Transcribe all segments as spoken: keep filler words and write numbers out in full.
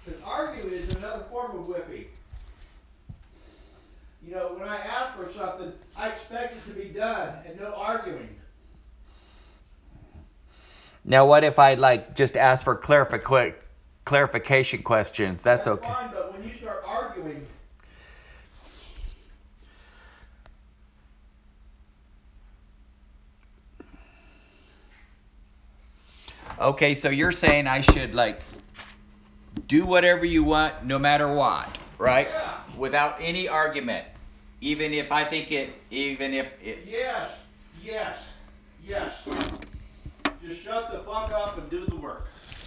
Because arguing is another form of whipping. You know, when I ask for something, I expect it to be done and no arguing. Now, what if I like just ask for clarific- clarification questions? That's, That's okay. fine, but when you start arguing, Okay, so you're saying I should like do whatever you want, no matter what, right? Yeah. Without any argument, even if I think it, even if it. Yes, yes, yes. Just shut the fuck up and do the work.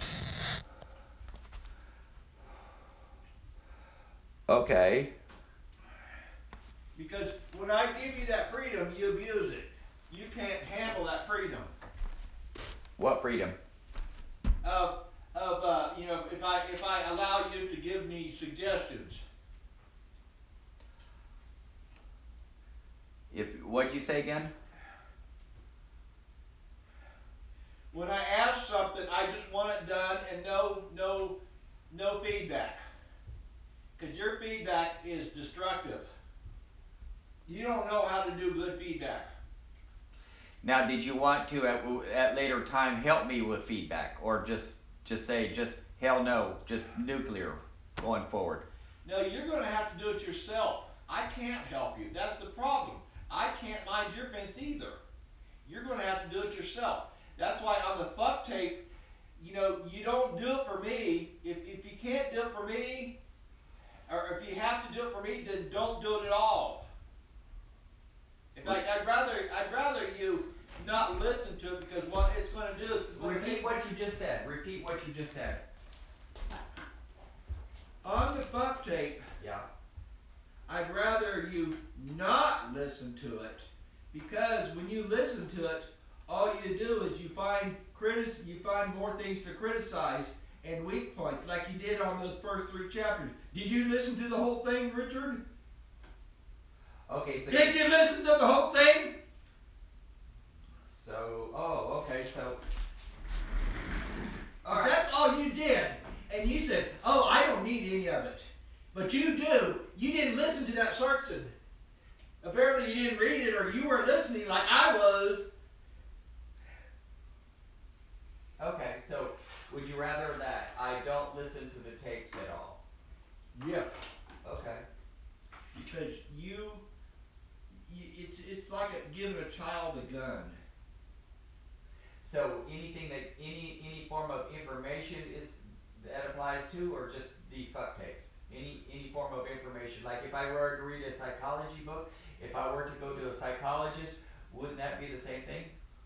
Okay. Because when I give you that freedom, you abuse it. You can't handle that freedom. What freedom? Of, of uh, you know, if I if I allow you to give me suggestions. If what'd you say again? When I ask something, I just want it done and no no no feedback. Because your feedback is destructive. You don't know how to do good feedback. Now, did you want to at, at later time help me with feedback, or just just say just hell no, just nuclear going forward? No, you're going to have to do it yourself. I can't help you. That's the problem. I can't mind your fence either. You're going to have to do it yourself. That's why on the fuck tape, you know, you don't do it for me. If if you can't do it for me, or if you have to do it for me, then don't do it at all. In fact, I'd rather I'd rather you not listen to it, because what it's going to do is it's going to Repeat make what you just said. Repeat what you just said. on the fuck tape. Yeah. I'd rather you not listen to it, because when you listen to it, all you do is you find critis- you find more things to criticize and weak points, like you did on those first three chapters. Did you listen to the whole thing, Richard? Okay, so Did you listen to the whole thing? So, oh, okay, so. All right. That's all you did, and you said, "Oh, I don't need any of it," but you do. You didn't listen to that Sarkson. Apparently, you didn't read it, or you weren't listening like I was. Okay, so would you rather that I don't listen to the tapes at all? Yeah. Okay. Because you, you it's it's like a, giving a child a gun. So anything that any any form of information is that applies to, or just these fuck tapes? Any any form of information. Like if I were to read a psychology book, if I were to go to a psychologist, wouldn't that be the same thing?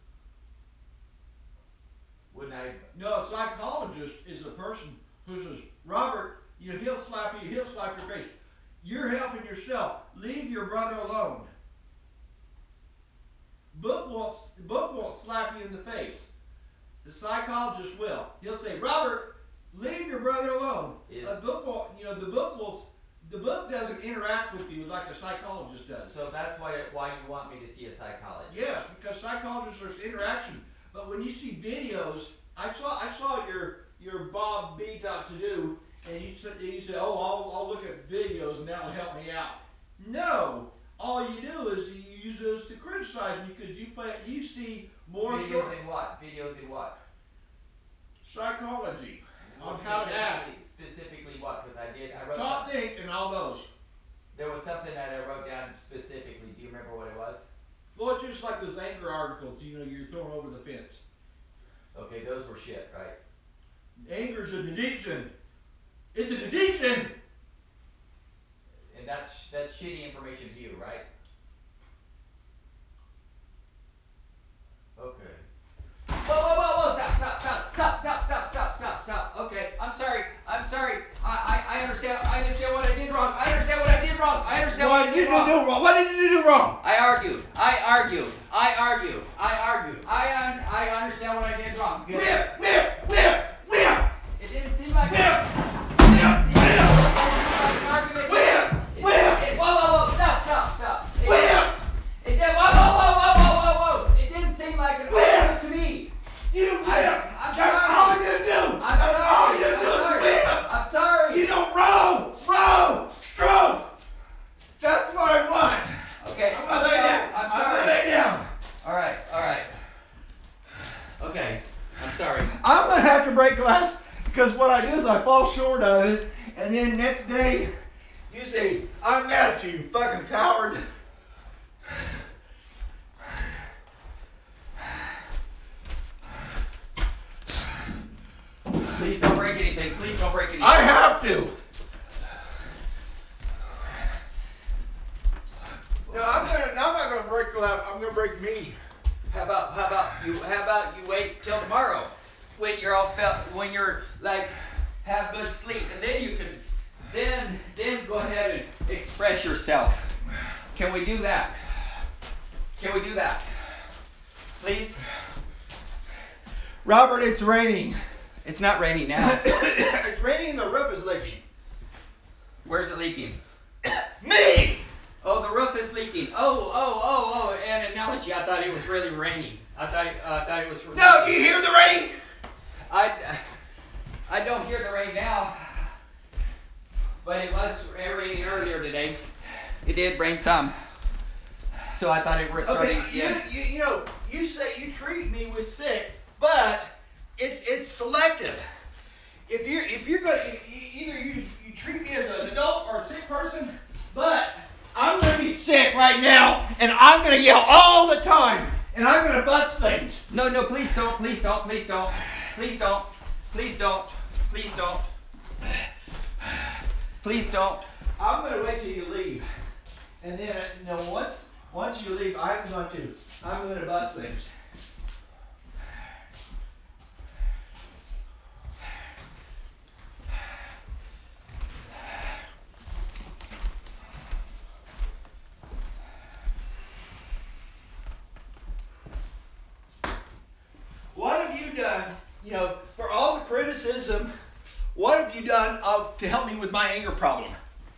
Wouldn't I? No, a psychologist is a person who says, "Robert, you know, he'll slap you, he'll slap your face. You're helping yourself. Leave your brother alone." Book won't book won't slap you in the face. The psychologist will. He'll say, "Robert, leave your brother alone." Is, a book will, you know, the book will, the book doesn't interact with you like a psychologist does. So that's why why you want me to see a psychologist. Yes, because psychologists there's interaction. But when you see videos, I saw I saw your your Bob B. Dot to do, and you said you said, "Oh, I'll I'll look at videos and that'll help me out." No, all you do is you use those to criticize me, because you play you see more Videos short in what? Videos in what? psychology Well, on how to act. Specifically what? Because I did, I wrote Top down, think and all those. there was something that I wrote down specifically. Do you remember what it was? Well, it's just like those anger articles, you know, you're throwing over the fence. Okay, those were shit, right? Anger's an addiction. It's an addiction. And that's that's shitty information to you, right? Okay. Whoa, whoa, whoa, whoa! Stop, stop, stop, stop, stop, stop, stop, stop, stop. Okay, I'm sorry. I'm sorry. I, I, I understand. I understand what I did wrong. I understand what I did wrong. I understand what, what I did wrong. What did you do wrong? What did you do wrong? I argued. I argued. I argued. I argued. I un- I understand what I did wrong. Whip, whip, whip, whip. It didn't seem like whip, whip, whip, whip. like an argument. Whip, It, whip. It, whoa, whoa, whoa! Stop, stop, stop. It, Whip. It did. Whoa, whoa, whoa, whoa, whoa, whoa, whoa! It didn't seem like an argument to me. You whip. I, I'm That's sorry. all you do. I'm That's sorry. all you I'm do sorry. is whip. I'm sorry. glass, because what I do is I fall short of it, and then next day you say, I'm mad at you, you fucking coward. Please don't break anything. Please don't break anything. I have to. No, I'm gonna. I'm not gonna break glass. I'm gonna break me. How about how about you how about you wait till tomorrow when you're all felt when you're like have good sleep, and then you can then then go ahead and express yourself. Can we do that? Can we do that? Please? Robert, it's raining. It's not raining now. It's raining and the roof is leaking. Where's it leaking? Me! Oh, the roof is leaking. Oh, oh, oh, oh, an analogy. I thought it was really raining. I thought it, uh, I thought it was really No, do you hear the rain? I, I don't hear the rain now, but it was raining earlier today. It did rain some. So I thought it was starting Okay, again. you, you, you know, you say you treat me with sick, but it's it's selective. If you're if you're gonna either you you treat me as an adult or a sick person, but I'm gonna be sick right now, and I'm gonna yell all the time, and I'm gonna bust things. No, no, please don't, please don't, please don't, please don't, please don't, please don't, please don't. I'm gonna wait till you leave, and then you know once once you leave, I'm going to I'm gonna bust things. What have you done, you know, for all the criticism, what have you done of, to help me with my anger problem?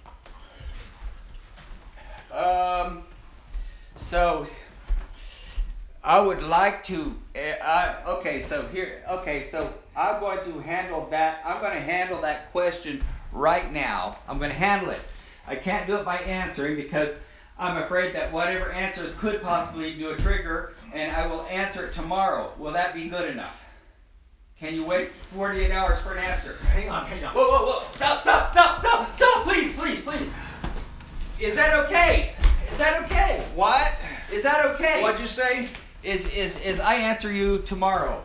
Um, so I would like to. Uh, I, okay, so here. Okay, so I'm going to handle that. I'm going to handle that question right now. I'm going to handle it. I can't do it by answering because I'm afraid that whatever answers could possibly do a trigger, and I will answer it tomorrow. Will that be good enough? Can you wait forty-eight hours for an answer? Hang on, hang on. Whoa, whoa, whoa! Stop, stop, stop, stop, stop! Please, please, please. Is that okay? Is that okay? What? Is that okay? What'd you say? Is is is I answer you tomorrow?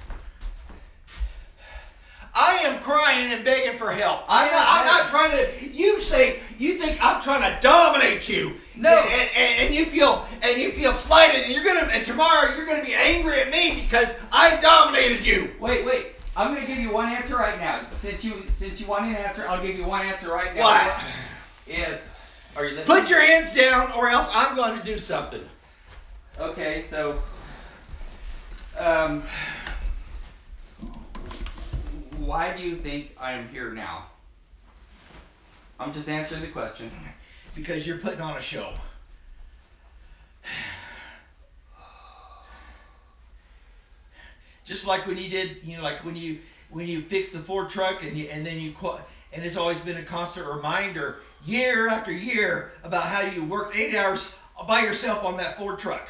I am crying and begging for help. I I'm not, I'm am- not trying to. You say you think I'm trying to dominate you. No. And, and, and you feel and you feel slighted, and you're gonna and tomorrow you're gonna be angry at me because I dominated you. Wait, wait. I'm gonna give you one answer right now. Since you since you want an answer, I'll give you one answer right now. What? Is are you listening? Put your hands down, or else I'm going to do something. Okay, so um, why do you think I'm here now? I'm just answering the question. Because you're putting on a show. Just like when you did, you know, like when you when you fixed the Ford truck and you, and then you qu- and it's always been a constant reminder year after year about how you worked eight hours by yourself on that Ford truck.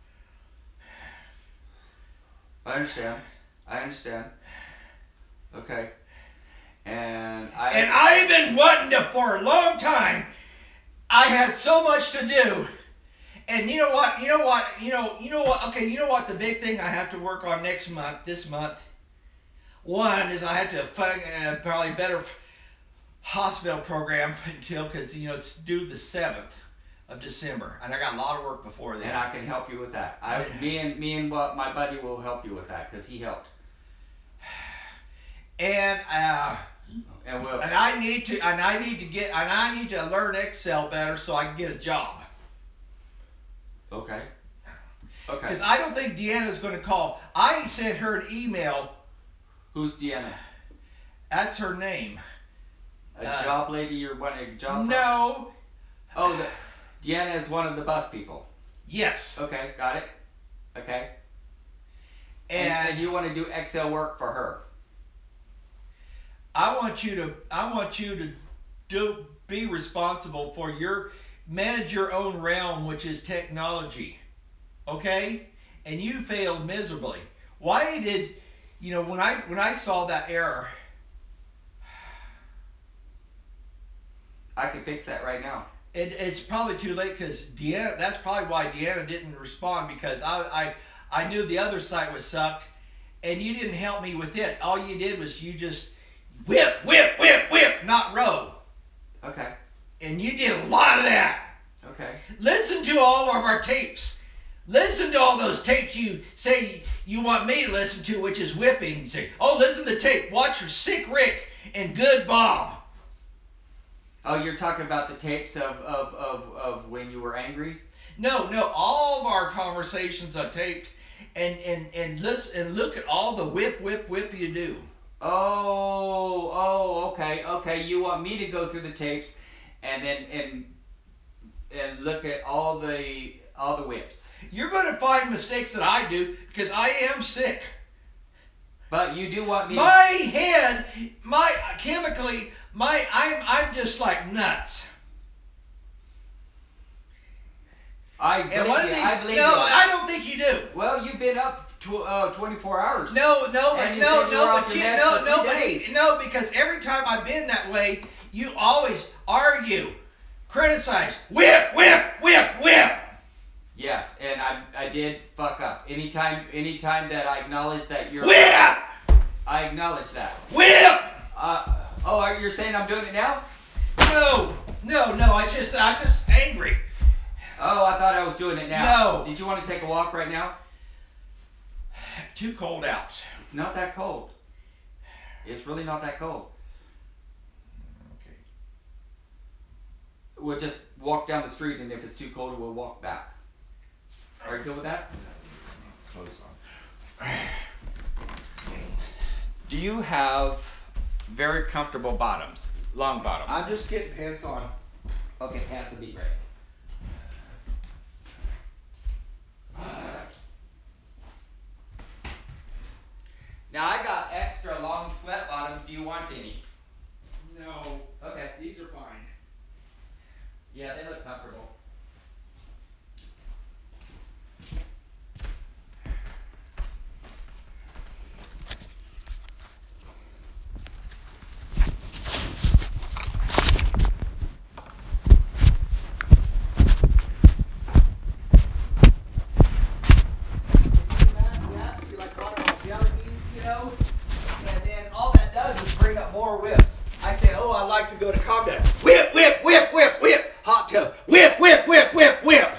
I understand. I understand. Okay. And I And I've been wanting to for a long time. I had so much to do. And you know what? You know what? You know, you know what? Okay, you know what the big thing I have to work on next month, this month? One is I have to find a probably better hospital program until, because, you know, it's due the seventh of December. And I got a lot of work before then. And I can help you with that. I, me and me and what my buddy will help you with that because he helped. And uh, And we'll. and I need to and I need to get and I need to learn Excel better so I can get a job. Okay. Okay. Because I don't think Deanna's going to call. I sent her an email. Who's Deanna? That's her name. A Uh, job lady? You're wanting a job? No. For? Oh, the, Deanna is one of the bus people. Yes. Okay, got it. Okay. And, And, and you want to do Excel work for her? I want you to. I want you to do be responsible for your manage your own realm, which is technology. Okay? And you failed miserably. Why did You know, when I when I saw that error, I can fix that right now. It, it's probably too late because Deanna. That's probably why Deanna didn't respond because I, I I knew the other site was sucked, and you didn't help me with it. All you did was you just whip, whip, whip, whip, not row. Okay. And you did a lot of that. Okay. Listen to all of our tapes. Listen to all those tapes you say you want me to listen to, which is whipping. You say, oh, listen to the tape. Watch for Sick Rick and Good Bob. Oh, you're talking about the tapes of, of, of, of when you were angry? No, no, all of our conversations are taped, and and and listen and look at all the whip, whip, whip you do. Oh, oh, okay, okay. You want me to go through the tapes, and then and and look at all the all the whips. You're going to find mistakes that I do because I am sick. But you do want me. My head, my chemically, my I'm I'm just like nuts. I believe And one of you. these, I believe no, you. I don't think you do. Well, you've been up tw- uh, twenty-four hours. No, no, but and you no, said you no, were off but your you, meds no, for no, three but days. he, no, because every time I've been that way, you always argue, criticize, whip, whip, whip, whip. Yes, and I I did fuck up. Anytime anytime that I acknowledge that you're Whip. I acknowledge that. Whip. Uh oh, are you saying I'm doing it now? No, no, no. I just, I'm just angry. Oh, I thought I was doing it now. No. Did you want to take a walk right now? Too cold out. It's not that cold. It's really not that cold. Okay. We'll just walk down the street, and if it's too cold, we'll walk back. Are you good with that? Clothes on. Do you have very comfortable bottoms? Long bottoms? I'm just getting pants on. Okay, pants would be great. Now I got extra long sweat bottoms. Do you want any? No. Okay. These are fine. Yeah, they look comfortable. You know, and then all that does is bring up more whips. I say, oh, I like to go to Comdex. Whip, whip, whip, whip, whip. Hot tub. Whip, whip, whip, whip, whip.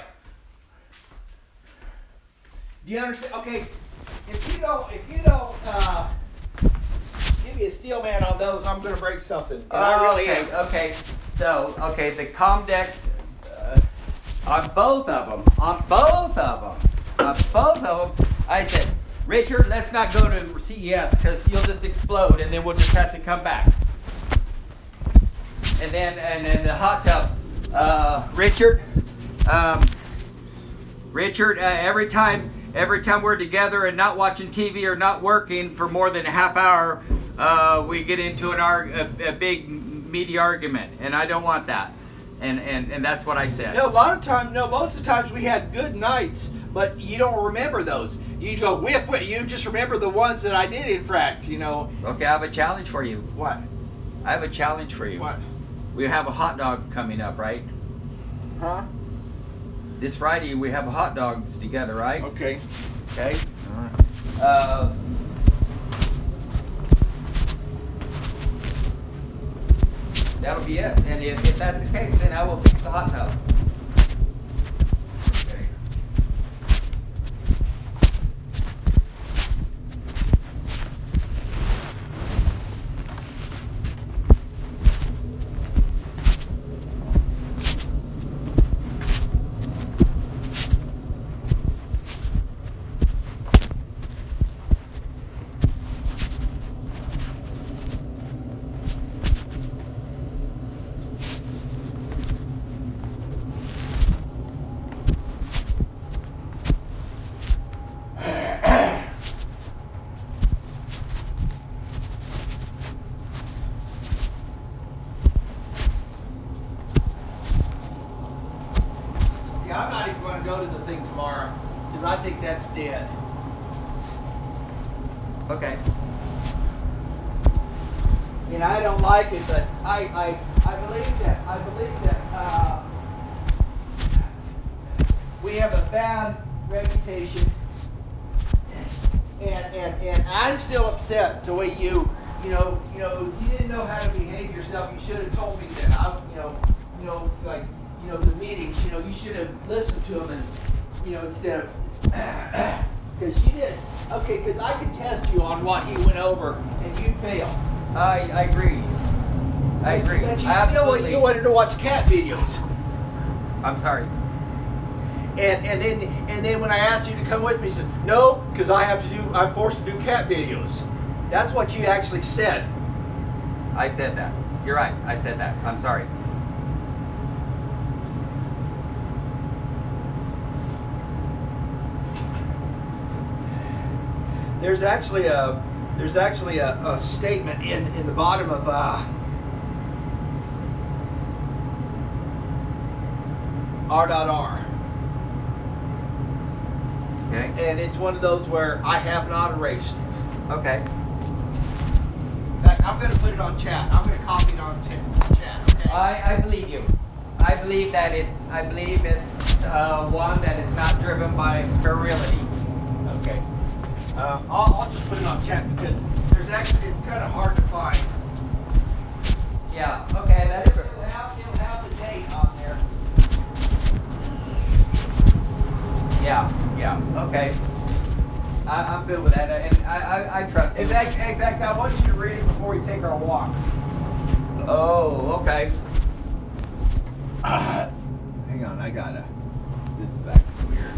Do you understand? Okay, if you don't, if you don't uh, give me a steel man on those, I'm going to break something. And I really okay, am. okay. So, okay, the Comdex, uh, on both of them, on both of them, on both of them, I said, Richard, let's not go to C E S because you'll just explode, and then we'll just have to come back. And then, and then the hot tub, uh, Richard, um, Richard, uh, every time, every time we're together and not watching T V or not working for more than a half hour, uh, we get into an arg- a, a big meaty argument, and I don't want that. And, and and that's what I said. No, a lot of times, no, most of the times we had good nights, but you don't remember those. You go whip, whip. You just remember the ones that I did infract, you know. Okay, I have a challenge for you. What? I have a challenge for you. What? We have a hot dog coming up, right? Huh? This Friday we have hot dogs together, right? Okay. Okay. Uh, that'll be it. And if, if that's the case, then I will fix the hot tub. Okay. Yeah, I'm not even going to go to the thing tomorrow because I think that's dead. Okay. And I don't like it, but I, I, I believe that, I believe that, uh, we have a bad reputation, and, and, and I'm still upset the way you, you know, you know, you didn't know how to behave yourself. You should have told me that. I, you know, you know, like, you know, the meetings, you know, you should have listened to them, and, you know, instead of, because you did, okay, because I could test you on what he went over, and you failed. I I agree. I agree. But you Absolutely. still you wanted to watch cat videos. I'm sorry. And and then and then when I asked you to come with me, you said no, because I have to do. I'm forced to do cat videos. That's what you actually said. I said that. You're right. I said that. I'm sorry. There's actually a there's actually a, a statement in in the bottom of uh, R R. Okay. And it's one of those where I have not erased it. Okay. In fact, I'm going to put it on chat. I'm going to copy it on t- chat. Okay. I, I believe you. I believe that it's I believe it's uh, one that it's not driven by virility. Okay. Uh, I'll, I'll just put it on chat because there's actually it's kind of hard to find. Yeah. Okay. That's It'll have, it'll have the date on there. Yeah. Yeah. Okay. I, I'm good with that, and I I, I trust you. In fact, in fact, I want you to read it before we take our walk. Oh. Okay. Uh, hang on, I gotta. This is acting weird.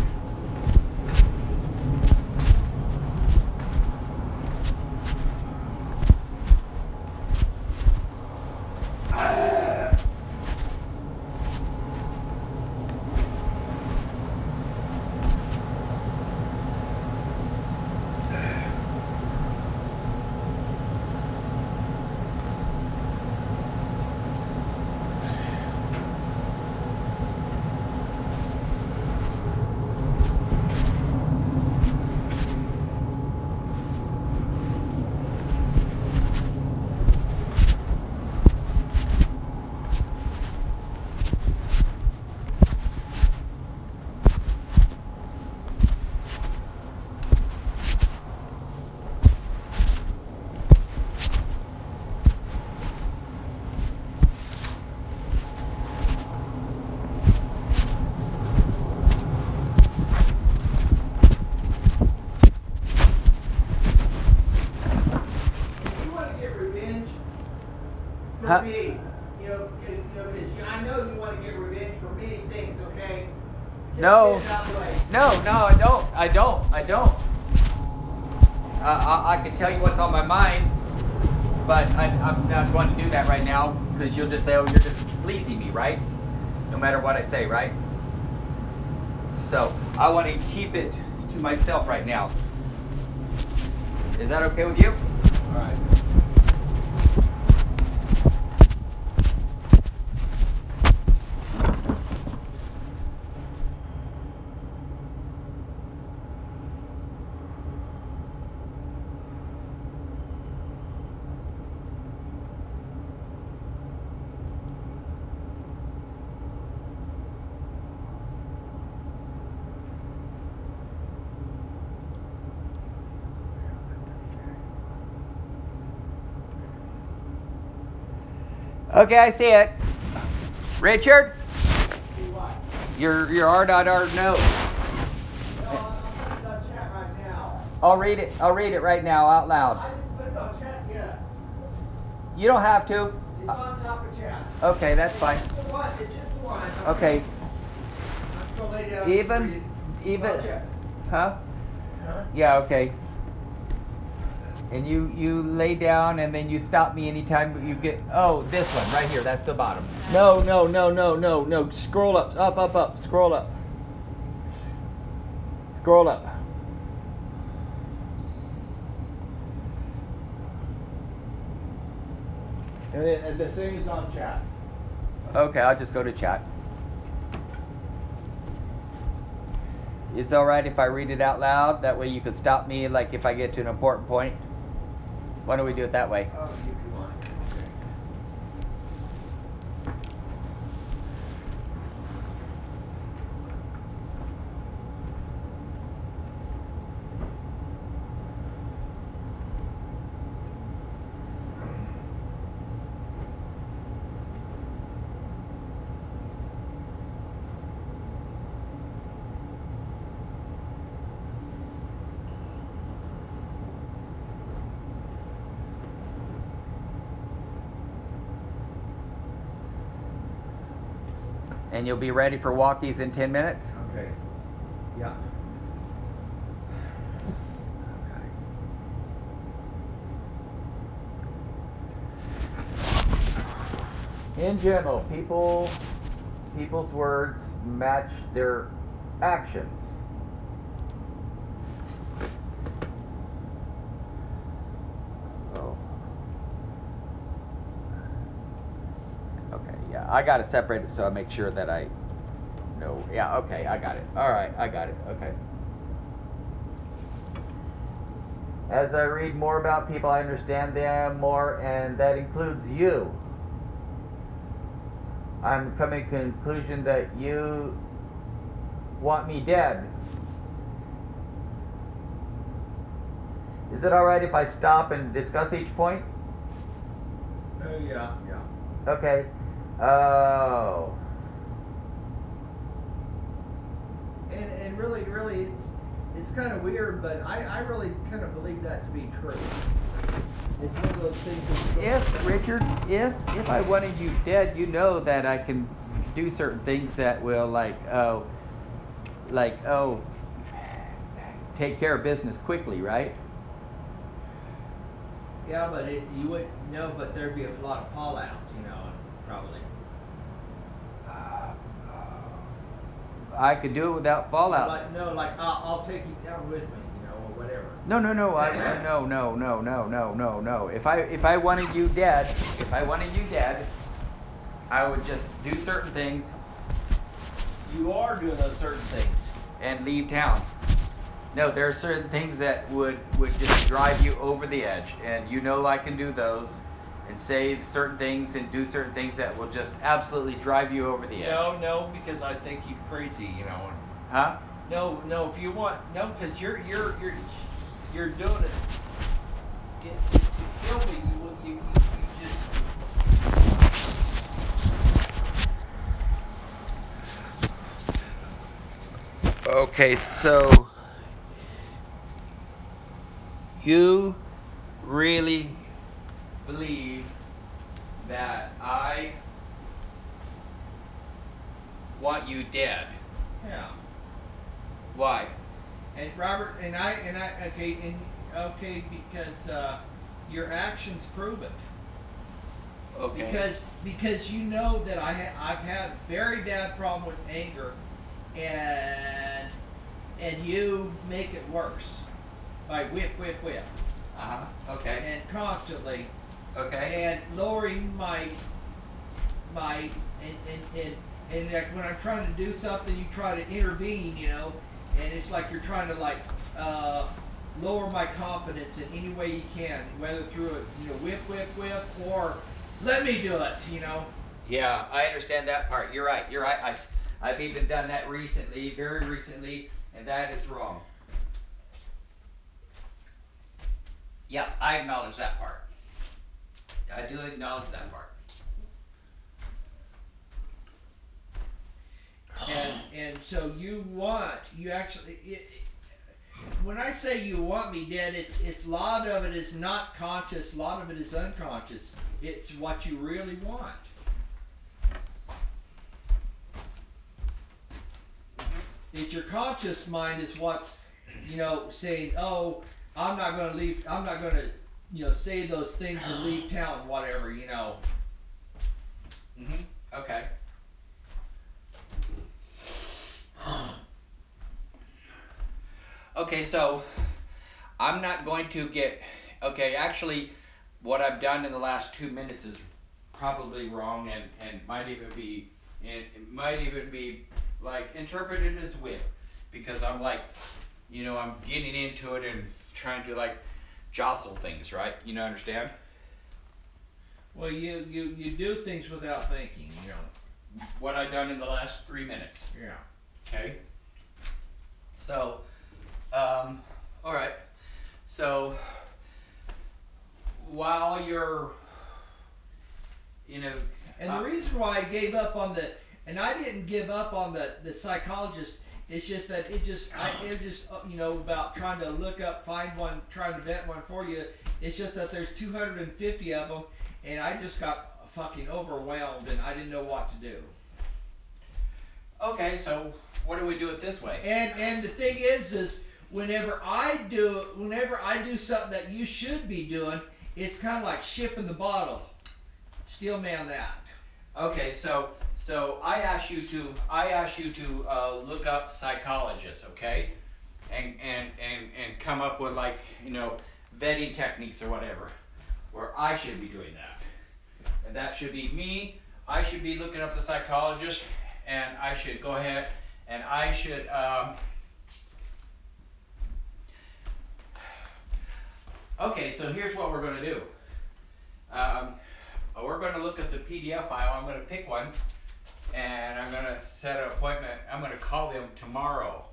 For Huh? me, you know, you know, because I know you want to get revenge for many things, okay? Just No. get it out of the way. No. No. I don't. I don't. I don't. Uh, I, I can tell you what's on my mind, but I, I'm not going to do that right now because you'll just say, "Oh, you're just pleasing me," right? No matter what I say, right? So I want to keep it to myself right now. Is that okay with you? All right. Okay, I see it. Richard, See what? your your R dot R note. No, I'm putting it on chat right now. I'll read it. I'll read it right now out loud. I didn't put it on chat yet. You don't have to. It's on top of chat. Okay, that's It's fine. just the one. It's just the one. Okay. I'm just gonna lay down and read Even it. even It's on chat. huh? Huh? Yeah, okay. And you you lay down and then you stop me anytime you get oh, this one right here, that's the bottom. No, no, no, no, no, no. Scroll up, up, up, up. Scroll up. Scroll up. And, it, and the same is on chat. Okay, I'll just go to chat. it's all right if I read it out loud. That way you can stop me, like if I get to an important point. Why don't we do it that way? Oh, if you want. Okay. And you'll be ready for walkies in ten minutes? Okay. Yeah. In general, people people's words match their actions. Oh. Okay, yeah, I got to separate it so I make sure that I know. Yeah, okay, I got it. All right, I got it. Okay. As I read more about people, I understand them more, and that includes you. I'm coming to the conclusion that you want me dead. Is it all right if I stop and discuss each point? Oh, yeah, yeah. Okay. Oh. And and really, really, it's it's kind of weird, but I, I really kind of believe that to be true. It's one of those things that's going If down. Richard, if if I wanted you dead, you know that I can do certain things that will like oh, like oh, take care of business quickly, right? Yeah, but it, you would know, but there'd be a lot of fallout, you know, and probably. I could do it without fallout. Like no, like I'll, I'll take you down with me, you know, or whatever. No, no, no, I, I no, no, no, no, no, no, no. If I if I wanted you dead, if I wanted you dead, I would just do certain things. You are doing those certain things and leave town. No, there are certain things that would would just drive you over the edge, and you know I can do those, and say certain things and do certain things that will just absolutely drive you over the edge. No, no, because I think you crazy, you know. And, huh? No, no, if you want, no, because you're you're you're you're doing it. It, to, to kill me, you will- you you, you just. Okay, so you really believe that I want you dead? Yeah. Why? And Robert and I and I okay and okay because uh, your actions prove it. Okay. Because because you know that I ha- I've had very bad problem with anger, and and you make it worse by whip whip whip. Uh huh. Okay. And constantly. Okay. And lowering my my and and and and like when I'm trying to do something, you try to intervene, you know, and it's like you're trying to like uh, lower my confidence in any way you can, whether through a you know whip whip whip or let me do it, you know. Yeah, I understand that part. You're right. You're right. I, I've even done that recently, very recently, and that is wrong. Yeah, I acknowledge that part. I do acknowledge that part. And and so you want you actually it, it, when I say you want me dead, it's it's a lot of it is not conscious, a lot of it is unconscious. It's what you really want. It's your conscious mind is what's, you know, saying, oh, I'm not going to leave, I'm not going to, you know, say those things and leave town, whatever, you know. Mhm. Okay. Okay, so I'm not going to get. Okay, actually, what I've done in the last two minutes is probably wrong, and and might even be, and it might even be like interpreted as whip. because I'm like, you know, I'm getting into it and trying to like jostle things, right? You know, understand? Well, you, you, you do things without thinking, you know. What I've done in the last three minutes. Yeah. Okay. So, um, all right. So, while you're, you know, And uh, the reason why I gave up on the, and I didn't give up on the, the psychologist, it's just that it just, I, it just, uh, you know, about trying to look up, find one, trying to vet one for you. It's just that there's two hundred fifty of them, and I just got fucking overwhelmed, and I didn't know what to do. okay, so what do we do it this way? And and the thing is, is whenever I do, whenever I do something that you should be doing, it's kind of like shipping the bottle. Steel man that. Okay, so so I asked you to I asked you to uh, look up psychologists, okay, and and and and come up with like you know vetting techniques or whatever, where I should be doing that, and that should be me. I should be looking up the psychologist, and I should go ahead and I should. Um, okay, so here's what we're going to do. Um, we're going to look at the P D F file. I'm going to pick one. And I'm going to set an appointment. I'm going to call them tomorrow.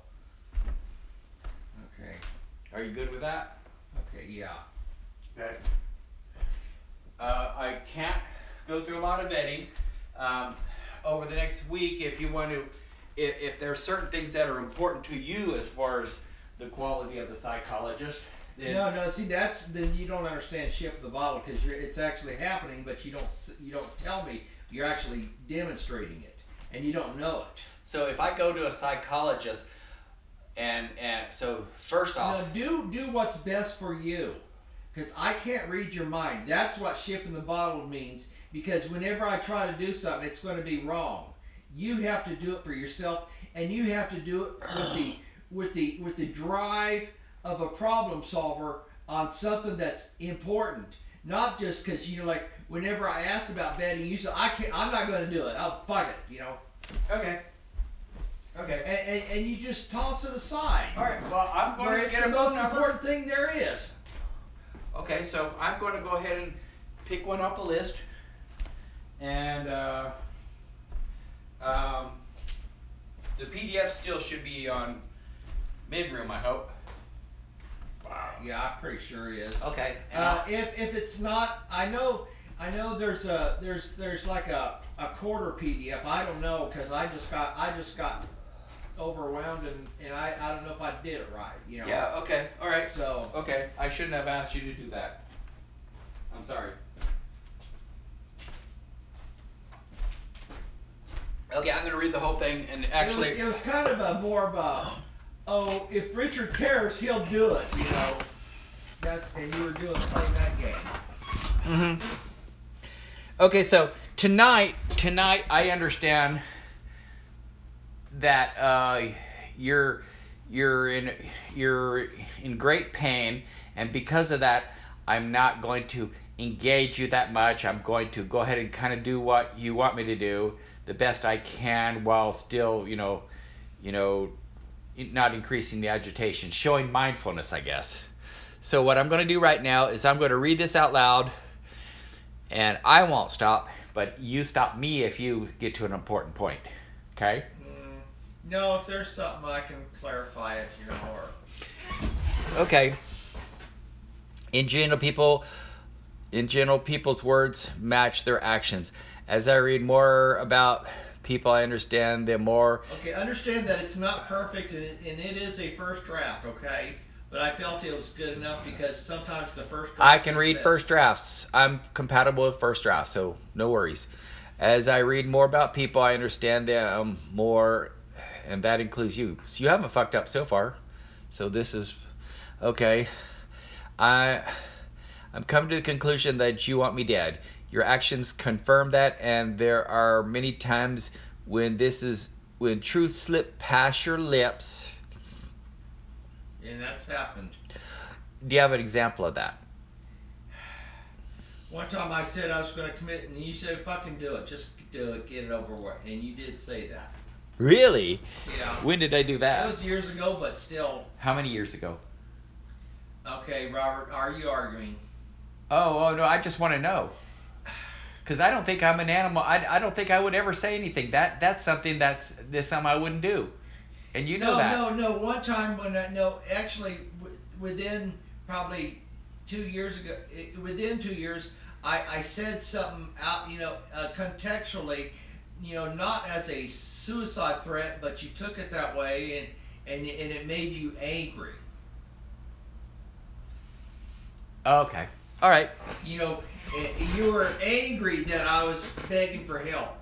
Okay. Are you good with that? Okay. Yeah. Okay. Uh, I can't go through a lot of vetting. Um, over the next week, if you want to, if, if there are certain things that are important to you as far as the quality of the psychologist, then No, no. See, that's then you don't understand ship the bottle because you're it's actually happening, but you don't s- you don't tell me you're actually demonstrating it, and you don't know it. So if I go to a psychologist, and and so first off, No, do do what's best for you, because I can't read your mind. That's what shipping the bottle means. Because whenever I try to do something, it's going to be wrong. You have to do it for yourself, and you have to do it with the with the with the drive of a problem solver on something that's important. Not just because you know, like whenever I asked about betting, you said I can't. I'm not going to do it. I'll fuck it. You know. okay, okay, And, and, and you just toss it aside. all right. Well, I'm Where going to it's get the a most phone number. important thing there is. Okay, so I'm going to go ahead and pick one off the list, and uh, um, the P D F still should be on Midroom, I hope. Yeah, I'm pretty sure he is. Okay. and Uh, I'll- if if it's not, I know I know there's a there's there's like a, a quarter P D F. I don't know because I just got I just got overwhelmed and, and I, I don't know if I did it right. You know. yeah. Okay. All right. So Okay. I shouldn't have asked you to do that. I'm sorry. Okay, I'm going to read the whole thing and actually. it was, it was kind of a more of a oh if Richard cares he'll do it. You know. That's and you were doing playing that game. Mm-hmm. Okay, so tonight, tonight I understand that uh, you're you're in you're in great pain, and because of that, I'm not going to engage you that much. I'm going to go ahead and kind of do what you want me to do the best I can, while still, you know, you know, not increasing the agitation, showing mindfulness, I guess. So what I'm going to do right now is I'm going to read this out loud, and I won't stop, but you stop me if you get to an important point. Okay? Mm, no, if there's something I can clarify it, you know, or Okay. In general, people, in general, people's words match their actions. As I read more about people, I understand them more. okay, understand that it's not perfect and it, and it is a first draft, okay? But I felt it was good enough because sometimes the first draft I can is read best. first drafts. I'm compatible with first drafts, so no worries. As I read more about people, I understand them more, and that includes you. So you haven't fucked up so far. So this is okay. I I'm coming to the conclusion that you want me dead. Your actions confirm that, and there are many times when this is when truth slipped past your lips. And that's happened. Do you have an example of that? One time I said I was going to commit, and you said, fucking do it. Just do it, get it over with. And you did say that. Really? Yeah. When did I do It that? was years ago, but still. How many years ago? Okay, Robert, are you arguing? Oh, oh no, I just want to know. Because I don't think I'm an animal. I, I don't think I would ever say anything. That that's something that's that's something I wouldn't do. And you know no, that. No, no, One time when I, no, actually, w- within probably two years ago, i- within two years, I, I said something out, you know, uh, contextually, you know, not as a suicide threat, but you took it that way, and and and it made you angry. Okay. All right. You know, eh, you were angry that I was begging for help.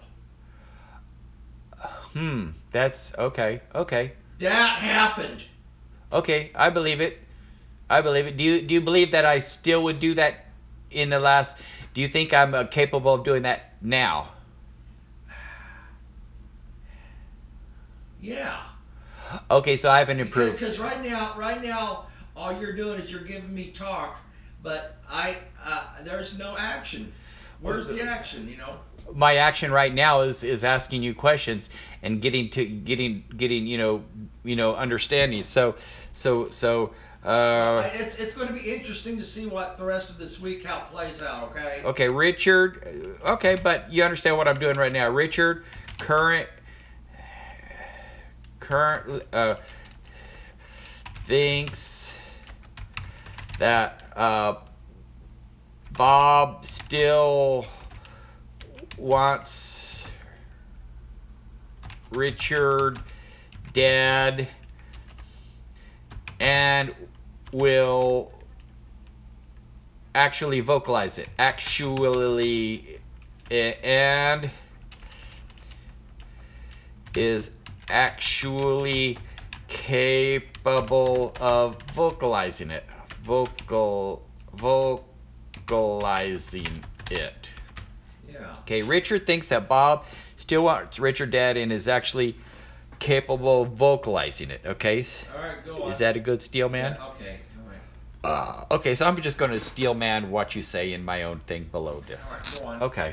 Hmm. That's okay. Okay. That happened. Okay. I believe it. I believe it. Do you do you believe that I still would do that in the last? Do you think I'm uh, capable of doing that now? Yeah. Okay, so I haven't improved. Because right now, right now, all you're doing is you're giving me talk, but I uh, there's no action. Where's the action? You know. My action right now is is asking you questions and getting to getting getting you know you know understanding. So so so. Well, Uh, it's it's going to be interesting to see what the rest of this week how it plays out. Okay. okay, Richard. Okay, but you understand what I'm doing right now, Richard. Current current uh, thinks that uh, Bob still wants Richard dead and will actually vocalize it. Actually, and is actually capable of vocalizing it. Vocal, vocalizing it. Yeah. Okay, Richard thinks that Bob still wants Richard dead and is actually capable of vocalizing it. Okay. All right, go on. Is that a good steel man? Yeah, okay. All right. Uh, okay, so I'm just going to steel man what you say in my own thing below this. All right, go on. Okay.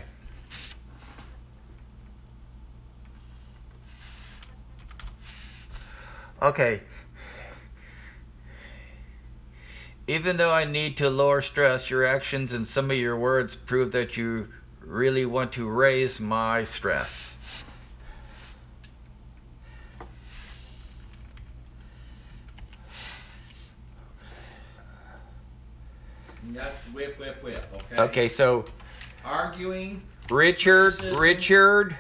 Okay. Even though I need to lower stress, your actions and some of your words prove that you really want to raise my stress. And that's whip, whip, whip. Okay. Okay, so Arguing. Richard, Criticism. Richard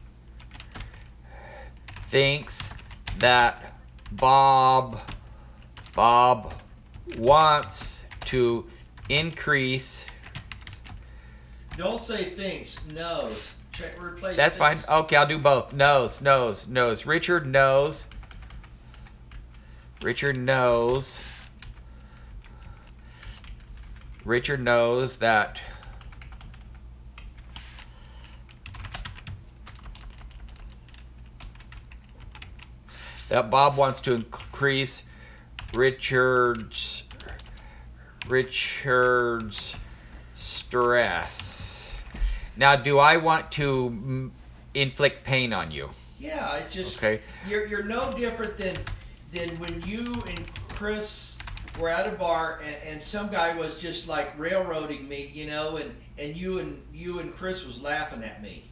thinks that Bob, Bob wants to increase. Don't say thinks. Knows. Check, replace. That's thinks. fine. Okay, I'll do both. Knows, knows, knows. Richard knows. Richard knows. Richard knows that that Bob wants to increase Richard's Richard's stress. Now, do I want to mm, inflict pain on you? Yeah, it's just Okay. You're you're no different than than when you and Chris were at a bar and, and some guy was just like railroading me, you know, and, and you and you and Chris was laughing at me.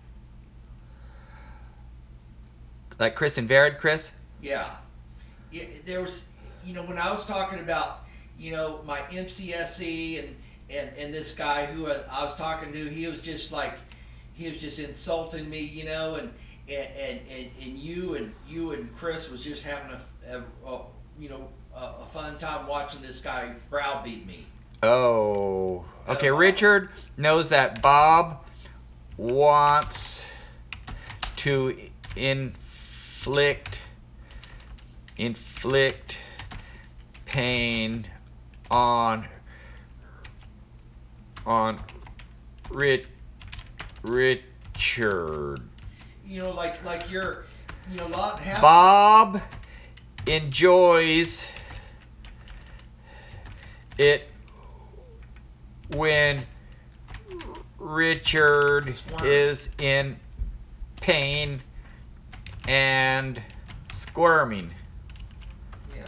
Like Chris and Vered, Chris? Yeah. Yeah, there was, you know, when I was talking about, you know, my M C S E and and and this guy who I, I was talking to, he was just like, he was just insulting me, you know, and and and, and, and you and you and Chris was just having a, a, a you know a, a fun time watching this guy browbeat me. Oh. At a Okay, bar. Richard knows that Bob wants to inflict inflict pain on on Rich, Richard. You know, like like you're, you know, not happy. Bob enjoys it when Richard Squirm. is in pain and squirming. Yeah.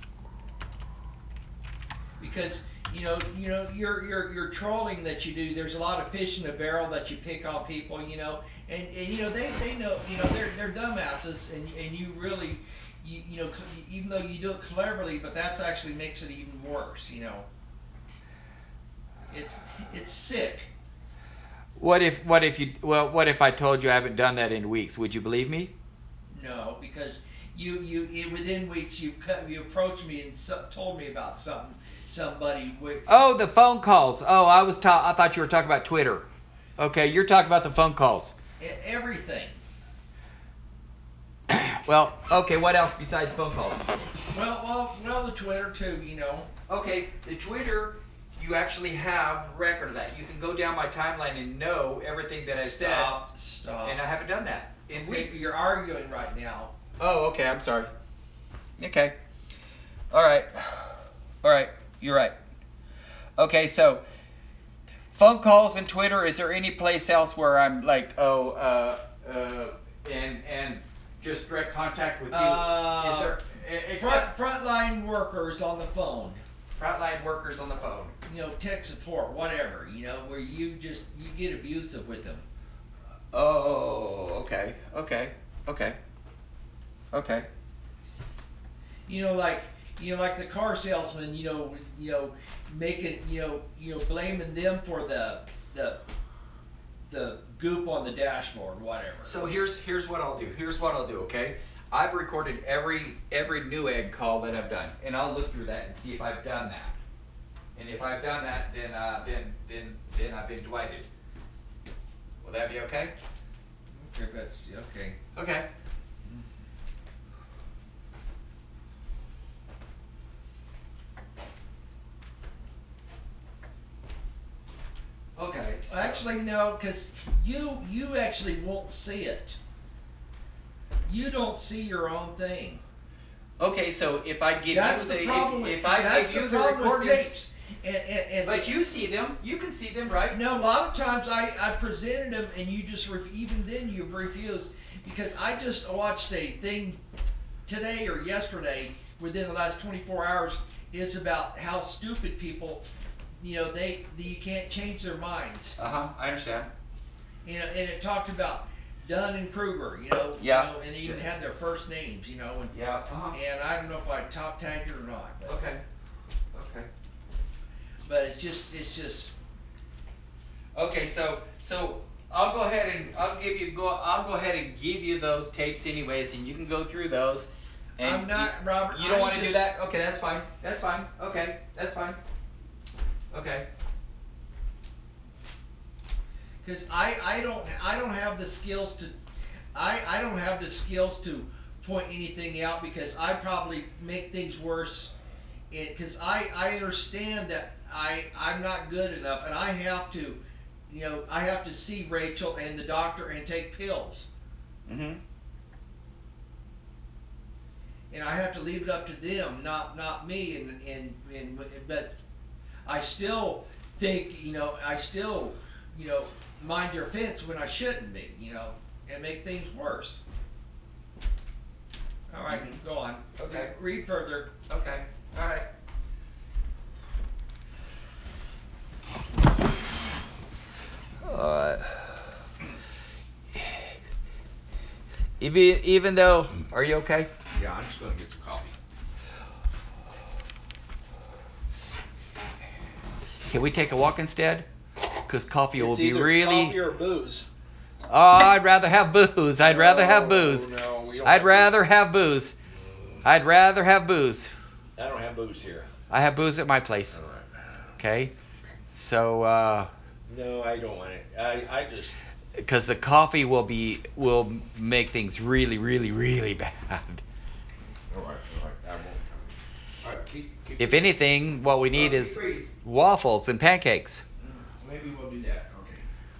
Because you know, you know, your your your trolling that you do. There's a lot of fish in a barrel that you pick on people. You know, and, and you know they, they know you know they're they're dumbasses, and and you really you you know even though you do it cleverly, but that's actually makes it even worse. You know, it's it's sick. What if what if you well what if I told you I haven't done that in weeks? Would you believe me? No, because you you i- within weeks you've cut, you approached me and so, told me about something somebody with. Oh, the phone calls. Oh, I was ta- I thought you were talking about Twitter. Okay, you're talking about the phone calls. e- Everything. Well, okay, what else besides phone calls? Well, well, well, the Twitter too. You know. Okay, the Twitter, you actually have record of that. You can go down my timeline and know everything that I've said. Stop, stop. And I haven't done that in Okay, weeks. you're arguing right now. Oh, okay, I'm sorry. Okay. All right. All right, you're right. Okay, so phone calls and Twitter, is there any place else where I'm like, oh, uh, uh, and and just direct contact with you? Uh, is there e- Front except frontline workers on the phone. frontline workers on the phone? You know, tech support, whatever. You know, where you just you get abusive with them. Oh, okay, okay, okay, okay. You know, like you know, like the car salesman. You know, with, you know, making you know, you know, blaming them for the the the goop on the dashboard, whatever. So here's here's what I'll do. Here's what I'll do. Okay, I've recorded every every Newegg call that I've done, and I'll look through that and see if I've done that. And if I've done that, then uh, then then then I've been dwighted. Will that be okay? Okay, that's okay. Okay. Okay. so- Actually, no, because you you actually won't see it. You don't see your own thing. Okay, so if I give That's you the the, problem. if, with, if I that's give the you the problem with recordings, tapes. And, and, and but you see them, you can see them, right? no, a lot of times I, I presented them and you just ref, even then you've refused because I just watched a thing today or yesterday within the last twenty-four hours is about how stupid people, you know, they, they you can't change their minds. Uh huh. I understand. You know, and it talked about Dunn and Kruger, you know, Yeah. you know, and they even had their first names, you know, and Yeah. Uh huh. and I don't know if I top tagged it or not, but Okay. Okay. but it's just it's just Okay, so so I'll go ahead and I'll give you go I'll go ahead and give you those tapes anyways, and you can go through those. And I'm not you, Robert. You don't I want to do just- that? Okay, that's fine. That's fine. Okay, that's fine. Okay. Because I, I don't I don't have the skills to I, I don't have the skills to point anything out because I probably make things worse because I, I understand that I I'm not good enough and I have to you know I have to see Rachel and the doctor and take pills Mhm. and I have to leave it up to them not not me and and, and but I still think you know I still you know mind your fence when I shouldn't be, you know, and make things worse. All right, Mhm. go on. Okay. Read, read further. Okay. All right. Uh, even even though, are you okay? Yeah, I'm just gonna get some coffee. Can we take a walk instead? Because coffee will be really. coffee or booze. Oh, I'd rather have booze. I'd rather have booze. No, we don't I'd have rather have booze. I'd rather have booze. booze. I don't have booze here. I have booze at my place. All right. Okay. So, uh, No, I don't want it. I, I just. because the coffee will be will make things really, really, really bad. All right, all right. I won't. All right, keep, keep. If anything, what we need Okay, is read. waffles and pancakes. Mm, maybe we'll do that. Okay.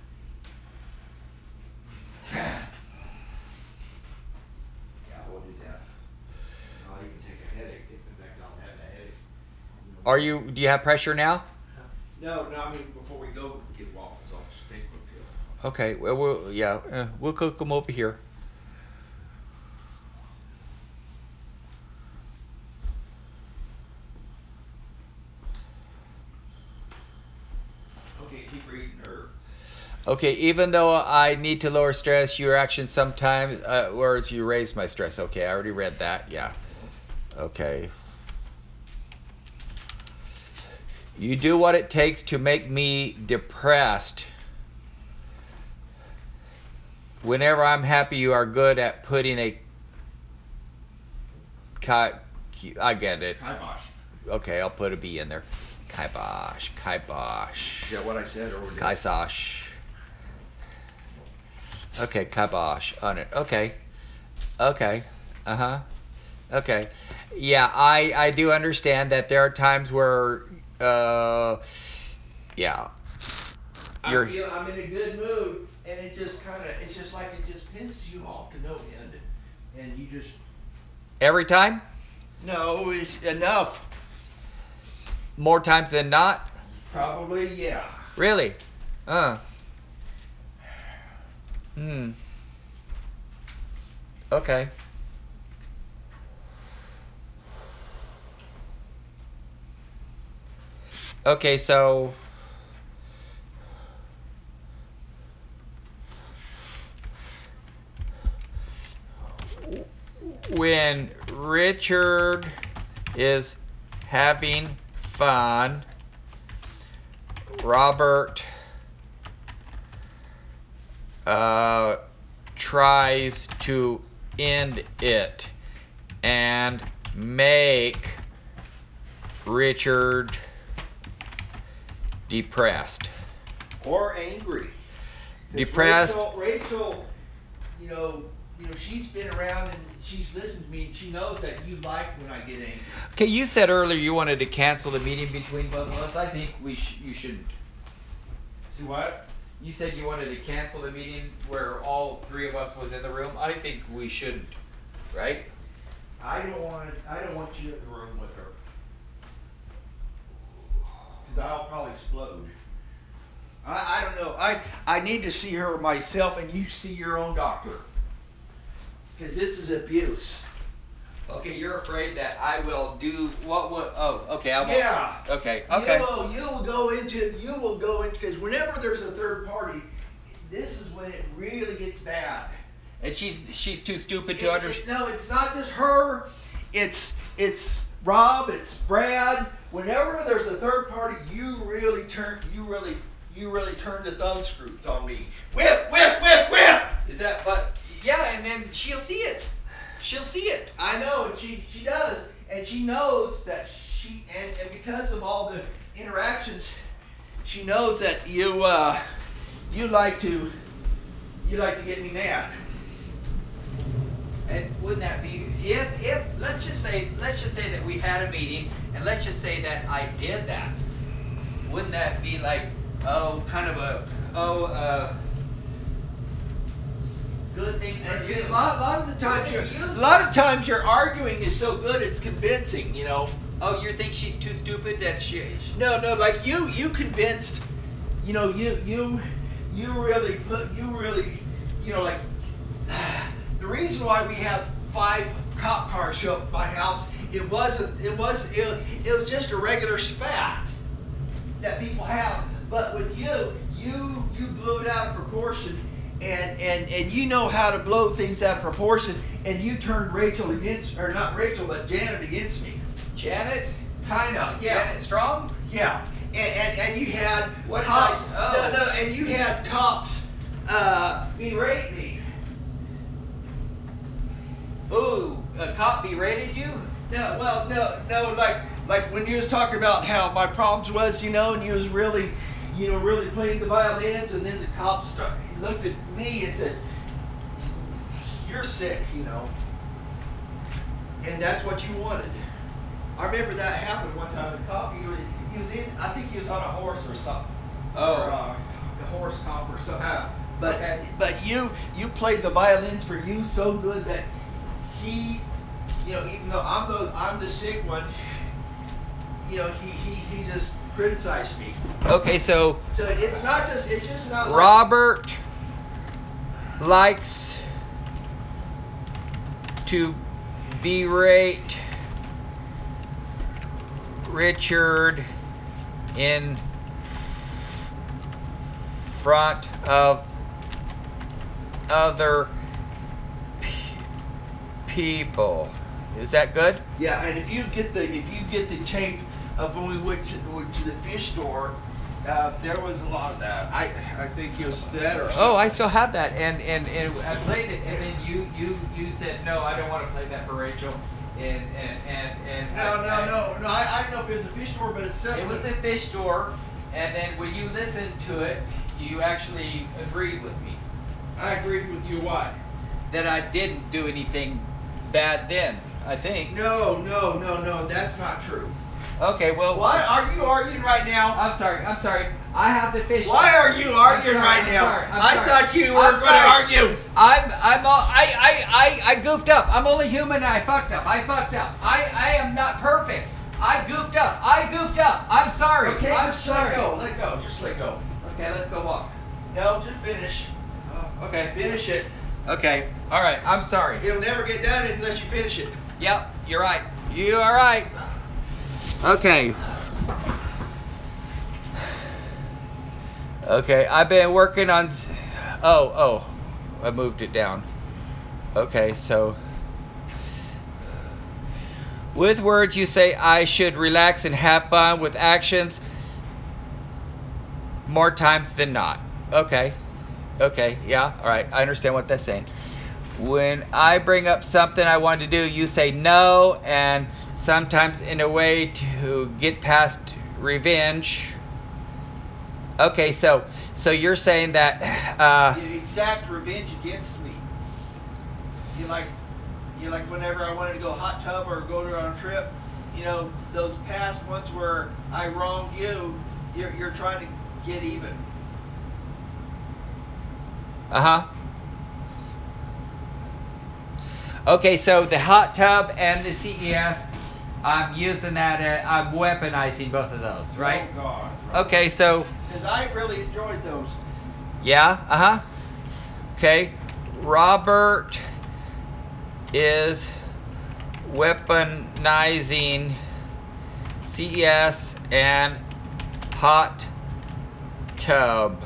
Yeah, we'll do that. And I'll even take a headache. If in fact I'll have a headache. You know, Are you? Do you have pressure now? No, no. I mean, before we go get waffles, I'll just take a quick pill. Okay. Well, we'll yeah, uh, we'll cook them over here. Okay, even though I need to lower stress, your actions sometimes, uh, words, you raise my stress. Okay, I already read that. Yeah. Okay. You do what it takes to make me depressed. Whenever I'm happy, you are good at putting a ki- I get it. Kibosh. Okay, I'll put a B in there. Kibosh. Kibosh. Is that what I said or did Kibosh. Okay, kibosh on it. Okay. Okay. Uh-huh. Okay. Yeah, I I do understand that there are times where uh yeah. I feel I'm in a good mood, and it just kind of, it's just like it just pisses you off to no end, and you just. Every time? No, it's enough. More times than not? Probably, yeah. Really? Uh. Hmm. Okay. Okay, so when Richard is having fun, Robert uh, tries to end it and make Richard depressed. Or angry. 'Cause Depressed. Rachel, Rachel, you know, you know, she's been around and she's listened to me, and she knows that you like when I get angry. Okay, you said earlier you wanted to cancel the meeting between both of us. I think we sh- you shouldn't. See what? You said you wanted to cancel the meeting where all three of us was in the room. I think we shouldn't, right? I don't want, I don't want you in the room with her. Because I'll probably explode. I, I don't know. I, I need to see her myself, and you see your own doctor. Because this is abuse. Okay, you're afraid that I will do what? What? Oh, okay. I won't. Yeah. Okay. Okay. You will, you will go into, you will go into, because whenever there's a third party, this is when it really gets bad. And she's she's too stupid It- to it- understand. no, it's not just her. It's it's Rob. It's Brad. Whenever there's a third party, you really turn, you really, you really turn the thumb screws on me. Whip, whip, whip, whip. Is that? But yeah, and then she'll see it. She'll see it. I know, and she she does, and she knows that she and, and because of all the interactions, she knows that you uh you like to you like to get me mad. And wouldn't that be if if let's just say let's just say that we had a meeting and let's just say that I did that. Wouldn't that be like oh kind of a oh uh good thing for And you? a lot, a lot of the times Wouldn't you're, it a use- lot of times your arguing is so good it's convincing, you know. Oh, you think she's too stupid that she? No, no, like you, you convinced, you know, you, you, you really put, you really, you know, like the reason why we have five cop cars show up at my house, it wasn't, it was, it, it was just a regular spat that people have. But with you, you, you blew it out of proportion, and and and you know how to blow things out of proportion, and you turned Rachel against, or not Rachel, but Janet against me. Janet? Kinda, yeah. Janet Strong? Yeah, and and, and you had What cops. did I- oh. No, no, and you had cops uh, berate me. Ooh, a cop berated you? No, well, no, no, like like when you was talking about how my problems was, you know, and you was really, you know, really playing the violins, and then the cops start, looked at me and said, "You're sick," you know, and that's what you wanted. I remember that happened one time. The cop, he was, he was in, I think he was on a horse or something. Oh. Or uh, a horse cop or something. Ah, but okay. but you you played the violins for you so good that he, you know, even though I'm the I'm the sick one, you know, he he, he just criticized me. Okay, so So it's not just it's just not like, Robert likes to berate Richard in front of other pe- people. Is that good? Yeah, and if you get the if you get the tape of when we went to, went to the fish store, uh, there was a lot of that. I I think it was that or something. Oh, I still have that, and and and I played it, and then you you you said no, I don't want to play that for Rachel, and and and and No, I, no, I, no, no. I, I don't know if it was a fish store, but it's separate. It was a fish store, and then when you listened to it, you actually agreed with me I agreed with you. Why? that I didn't do anything bad then. I think. No, no, no, no. That's not true. Okay, well. Why are you arguing right now? I'm sorry, I'm sorry. I have the fish. Why are you arguing I'm sorry, right I'm now? Sorry, I'm I sorry. thought you were I'm going to sorry. argue. I'm I'm all, I, I I I goofed up. I'm only human and I fucked up. I fucked up. I I am not perfect. I goofed up. I goofed up. I'm sorry. Okay, I'm just sorry. let go. Let go. Just let go. Okay, let's go walk. No, just finish. Oh, okay. Finish it. Okay. All right. I'm sorry. It'll never get done unless you finish it. Yep. You're right. You are right. Okay. Okay. I've been working on. Oh oh, I moved it down. Okay, so. With words, you say, I should relax and have fun. With actions, more times than not. Okay. Okay. Yeah. All right. I understand what that's saying. When I bring up something I want to do, you say no, and sometimes in a way to get past revenge. Okay. So, so you're saying that. Uh, You exact revenge against me. You like, you like whenever I wanted to go hot tub or go on a trip, you know, those past ones where I wronged you, you're, you're trying to get even. Uh huh. Okay, so the hot tub and the C E S, I'm using that. Uh, I'm weaponizing both of those, right? Oh God. Okay, so. Because I really enjoyed those. Yeah. Uh huh. Okay. Robert is weaponizing C E S and hot tub.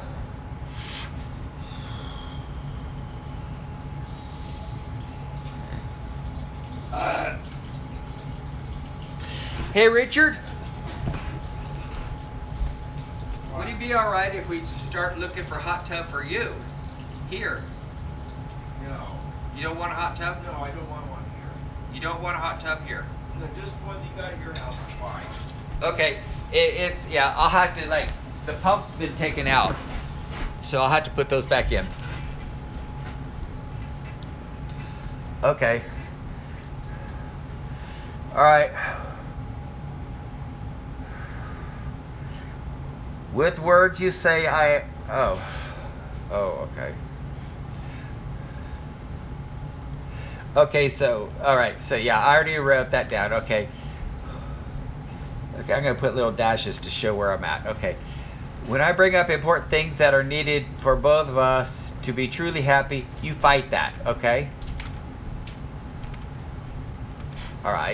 Uh, Hey, Richard. Would it be all right if we start looking for hot tub for you here? no. You don't want a hot tub? No, I don't want one here. You don't want a hot tub here. No, just one you got at your house is fine. Okay, it, it's yeah. I'll have to like the pump's been taken out, so I'll have to put those back in. Okay. All right. With words you say I. Oh. Oh. Okay. Okay. So all right. So yeah, I already wrote that down. Okay. Okay. I'm gonna put little dashes to show where I'm at. Okay. When I bring up important things that are needed for both of us to be truly happy, you fight that, okay? All right.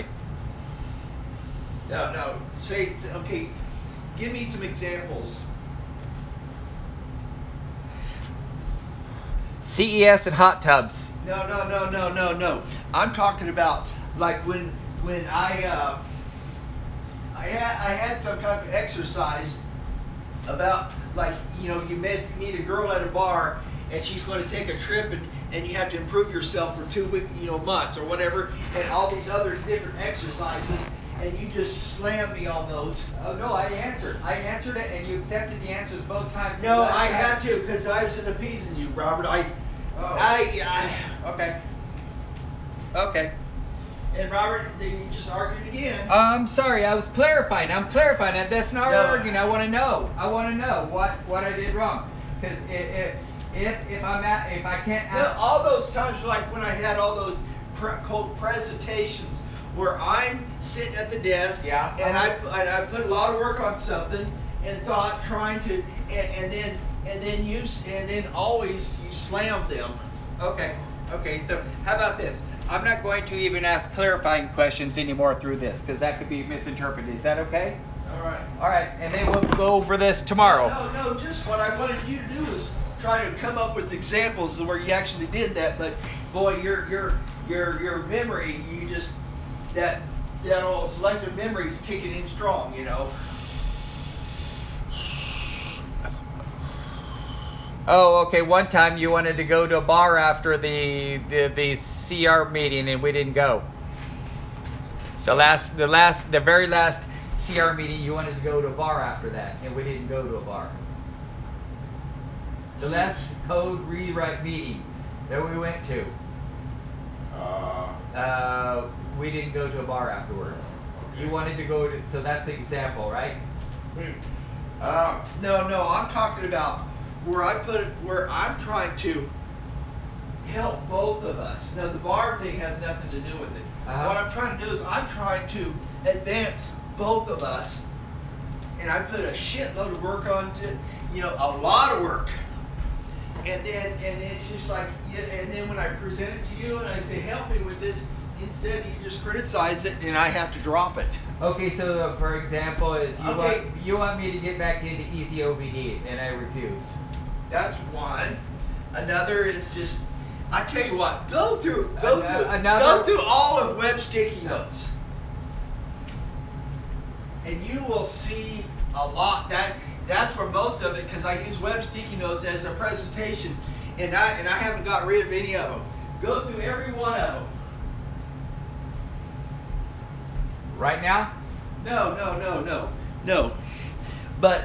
No, no. Say, say okay. Give me some examples. C E S and hot tubs. No, no, no, no, no, no. I'm talking about like when when I uh, I had I had some kind of exercise about like you know you met meet a girl at a bar and she's going to take a trip and, and you have to improve yourself for two week, you know months or whatever and all these other different exercises and you just slammed me on those. Oh no, I answered. I answered it, and you accepted the answers both times. No, Last I time- had to because I was appeasing you, Robert. I, Oh. I, I, Okay. Okay. and Robert, you just argued again. I'm sorry, I was clarifying. I'm clarifying. That's not No. arguing. I want to know. I want to know what, what I did wrong. Because if, if if I'm at if I can't No, ask all those times, like when I had all those pre- called presentations, where I'm sitting at the desk, Yeah. and I and I put a lot of work on something and thought, trying to, and, and then and then you s- and then always you slam them. Okay. Okay. So how about this? I'm not going to even ask clarifying questions anymore through this because that could be misinterpreted. Is that okay? All right. All right, and then we'll go over this tomorrow. No, no, no, just what I wanted you to do was try to come up with examples where you actually did that. But boy, your your your your memory, you just that that old selective memory is kicking in strong, you know. Oh, okay. One time you wanted to go to a bar after the the, the C R meeting, and we didn't go. The last, the last, the very last C R meeting, you wanted to go to a bar after that, and we didn't go to a bar. The last code rewrite meeting that we went to, Uh, uh, we didn't go to a bar afterwards. Okay. You wanted to go to, so that's an example, right? uh, no, no, I'm talking about where I put it, where I'm trying to help both of us. Now, the bar thing has nothing to do with it. Uh-huh. What I'm trying to do is I'm trying to advance both of us, and I put a shitload of work onto, you know, a lot of work. And then, and it's just like, yeah, and then when I present it to you and I say, help me with this, instead you just criticize it and I have to drop it. Okay, so uh, for example, is you Okay. want you want me to get back into easy O B D, and I refused. That's one. Another is just, I tell you what, go through, go An- through, another- go through all of Web's sticky notes, and you will see a lot. That that's where most of it, because I use Web sticky notes as a presentation, and I and I haven't got rid of any of them. Go through every one of them. Right now? No, no, no, no, no. But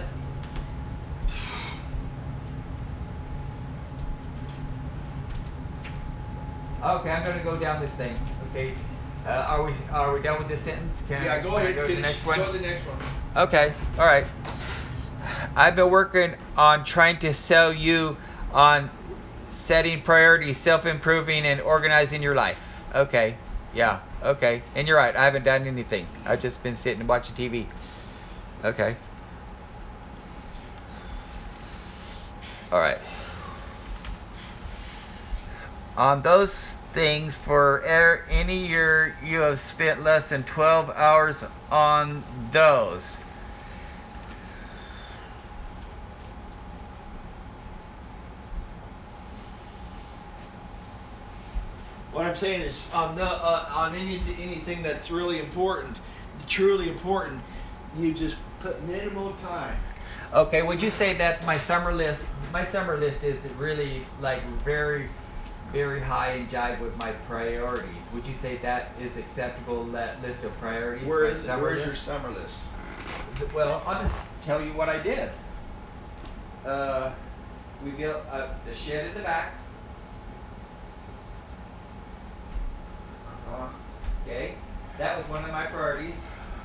Okay, I'm gonna go down this thing. Okay, uh, are we are we done with this sentence? Can yeah, I, go can I ahead. go to finish. the next one? Go to the next one. Okay, all right. I've been working on trying to sell you on setting priorities, self-improving, and organizing your life. Okay, yeah, okay. And you're right, I haven't done anything. I've just been sitting and watching T V. Okay. All right. On those things, for er- any year you have spent less than twelve hours on those. What I'm saying is on the uh, on anything anything that's really important, truly important, you just put minimal time. Okay, would you say that my summer list, my summer list is really like very, very high in jive with my priorities? Would you say that is acceptable, that list of priorities? Where my is summer where's your list? summer list? Well, I'll just tell you what I did. Uh, we built uh, the shed in the back. Uh, Okay, that was one of my priorities.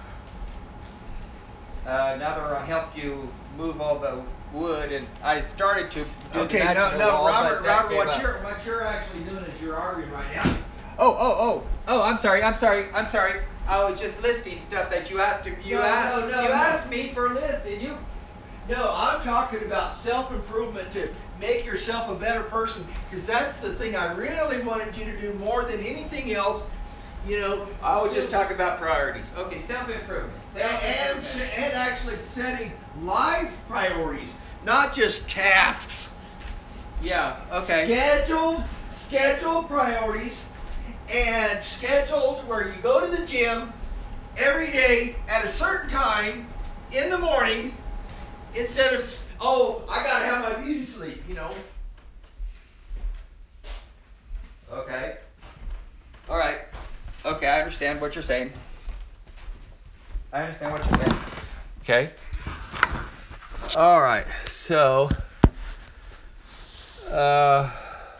Uh, another, I helped you move all the wood, and I started to do okay, the match no, of the no, wall, Robert, but that Robert, gave what up. you're what you're actually doing is you're arguing right now. Oh, oh, oh, oh! I'm sorry, I'm sorry, I'm sorry. I was just listing stuff that you asked. To, you No, asked, no, no, you no. asked me for a list, and you. No, I'm talking about self-improvement to make yourself a better person, because that's the thing I really wanted you to do more than anything else. You know, I was just talking about priorities. Okay, self-improvement. and, Self-improvement. and actually setting life priorities, not just tasks. Yeah. Okay. Scheduled, scheduled priorities, and scheduled where you go to the gym every day at a certain time in the morning, instead of, oh, I gotta have my beauty sleep, you know. Okay. All right. Okay, I understand what you're saying. I understand what you're saying. Okay. All right. So, uh,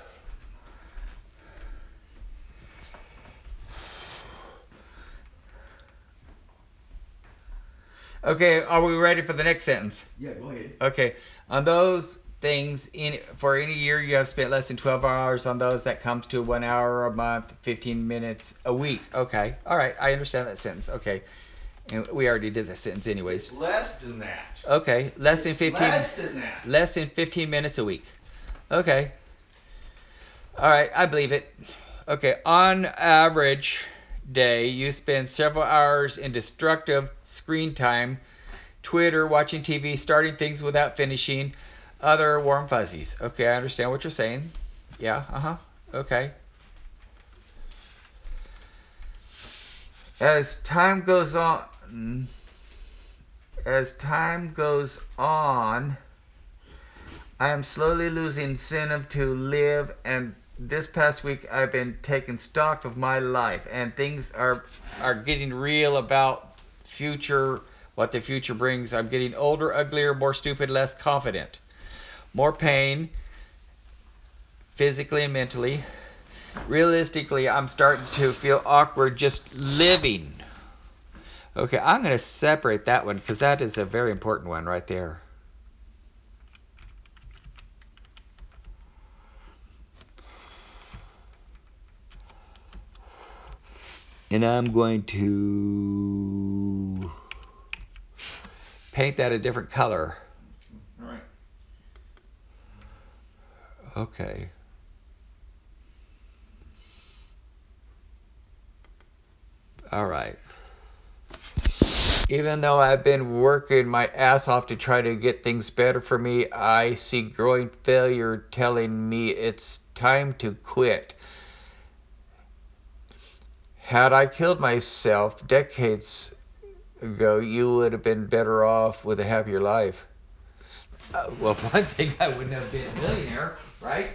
okay, are we ready for the next sentence? Yeah, go ahead. Okay. On those things, in for any year you have spent less than twelve hours on those, that comes to one hour a month, fifteen minutes a week. Okay. All right. I understand that sentence. Okay. And we already did that sentence anyways. It's less than that. Okay. Less than It's fifteen. Less than that. Less than fifteen minutes a week. Okay. All right. I believe it. Okay. On average day, you spend several hours in destructive screen time Twitter, watching T V, starting things without finishing, other warm fuzzies. Okay, I understand what you're saying. Yeah, uh-huh. Okay. As time goes on, as time goes on, I am slowly losing incentive to live, and this past week I've been taking stock of my life, and things are are getting real about future, what the future brings. I'm getting older, uglier, more stupid, less confident, more pain, physically and mentally. Realistically, I'm starting to feel awkward just living. Okay, I'm going to separate that one because that is a very important one right there. And I'm going to paint that a different color. All right. Okay. All right. Even though I've been working my ass off to try to get things better for me, I see growing failure telling me it's time to quit. Had I killed myself decades ago, you would have been better off with a happier life. Uh, well, one thing, I wouldn't have been a millionaire, right?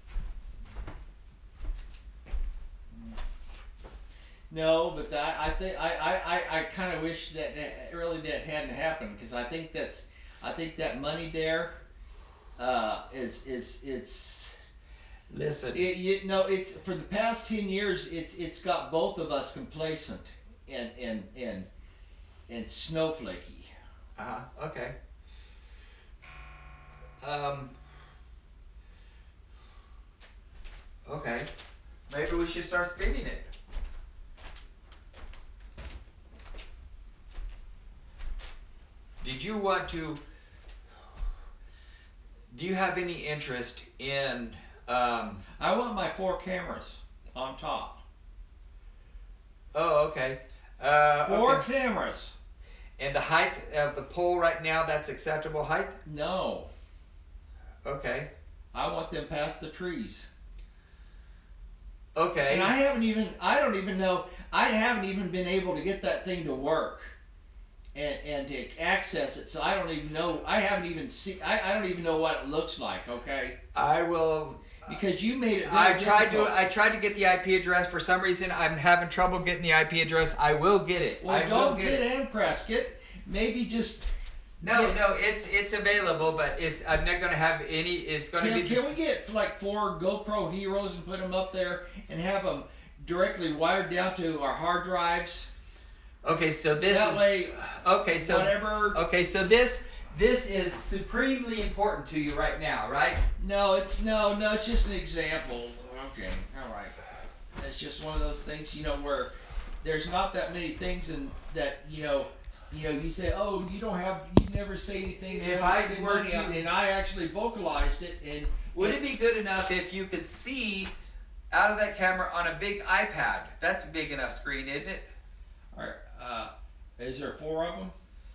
No, but I, I think I, I, I, I kind of wish that, that really that hadn't happened because I think that's I think that money there uh, is is it's Listen. it, you know it's for the past ten years it's it's got both of us complacent and and and and snowflakey. Uh-huh. Okay. Um. Okay. Maybe we should start spinning it. Did you want to? Do you have any interest in? Um, I want my four cameras on top. oh, okay. Uh, Four okay. cameras. And the height of the pole right now, that's acceptable height? No, Okay. I want them past the trees. Okay. And I haven't even, I don't even know, I haven't even been able to get that thing to work and, and to access it. So I don't even know, I haven't even seen, I, I don't even know what it looks like, okay? I will. Because you made it very I tried difficult. to. I tried to get the I P address. For some reason, I'm having trouble getting the I P address. I will get it. Well, I don't will get, get it. Amcrest. Get, maybe just. No, get, no, it's it's available, but it's I'm not gonna have any. It's gonna Can, be. can we get like four GoPro Heroes and put them up there and have them directly wired down to our hard drives? Okay, so this That is. way, Okay, so. whatever. Okay, so this this is supremely important to you right now, right? No, it's no, no. It's just an example. Okay, all right. It's just one of those things, you know, where there's not that many things in that, you know, you know, you say, oh, you don't have, you never say anything. You If want to I spend were money to- on, and I actually vocalized it, and Would it be good enough if you could see out of that camera on a big iPad? That's a big enough screen, isn't it? All right. Uh, is there four of them?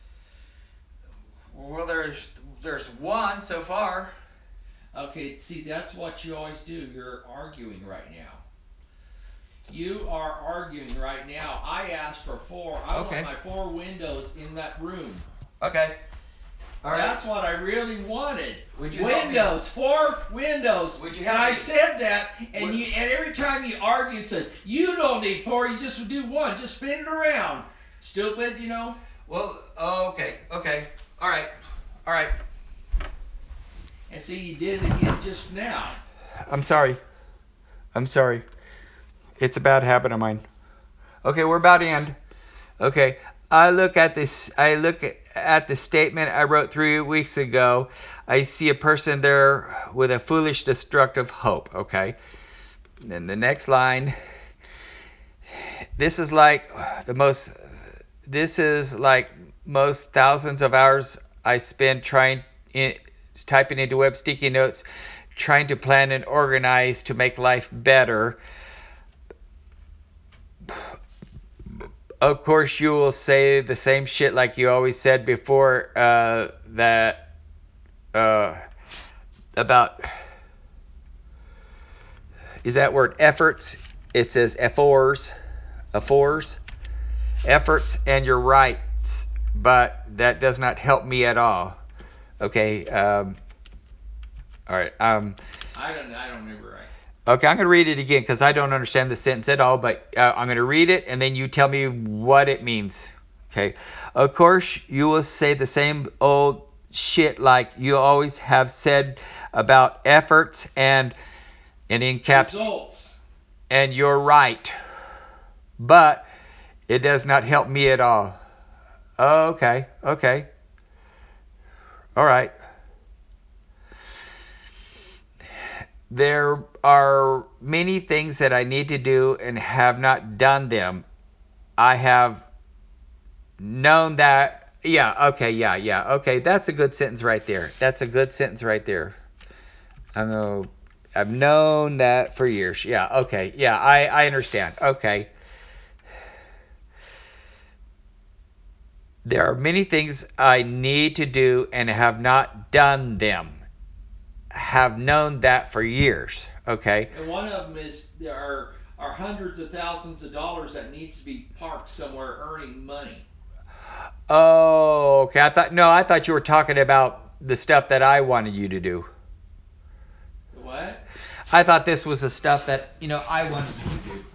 Well, there's there's one so far. Okay. See, that's what you always do. You're arguing right now. You are arguing right now. I asked for four. I Okay. want my four windows in that room. Okay. All right. That's what I really wanted. Would you help me? Windows, four windows. Would you and help I me? said that, and Would- you, and every time you argued, said you don't need four. You just do one. Just spin it around. Stupid, you know. Well, oh, okay, okay, all right, all right. And see, you did it again just now. I'm sorry. I'm sorry. It's a bad habit of mine. Okay, we're about to end. Okay, I look at this. I look at the statement I wrote three weeks ago. I see a person there with a foolish, destructive hope. Okay. And then the next line. This is like the most. This is like most thousands of hours I spend trying in, typing into web sticky notes, trying to plan and organize to make life better. of course, you will say the same shit like you always said before. Uh, that uh, about is that word efforts? It says efforts, efforts, efforts, and you're right, but that does not help me at all. Okay. Um, all right. Um, I don't. I don't remember right. Okay, I'm going to read it again because I don't understand the sentence at all, but uh, I'm going to read it and then you tell me what it means. Okay. Of course, you will say the same old shit like you always have said about efforts and and in caps. Results. And you're right. But it does not help me at all. Okay. Okay. All right. There are many things that I need to do and have not done them. I have known that. Yeah, okay, yeah, yeah. Okay, that's a good sentence right there. That's a good sentence right there. I know I've known that for years. Yeah, okay. Yeah, I I understand. Okay. There are many things I need to do and have not done them. Have known that for years. Okay. And one of them is there are are hundreds of thousands of dollars that needs to be parked somewhere earning money. Oh, okay. I thought no, I thought you were talking about the stuff that I wanted you to do. The what? I thought this was the stuff that, you know, I wanted you to do.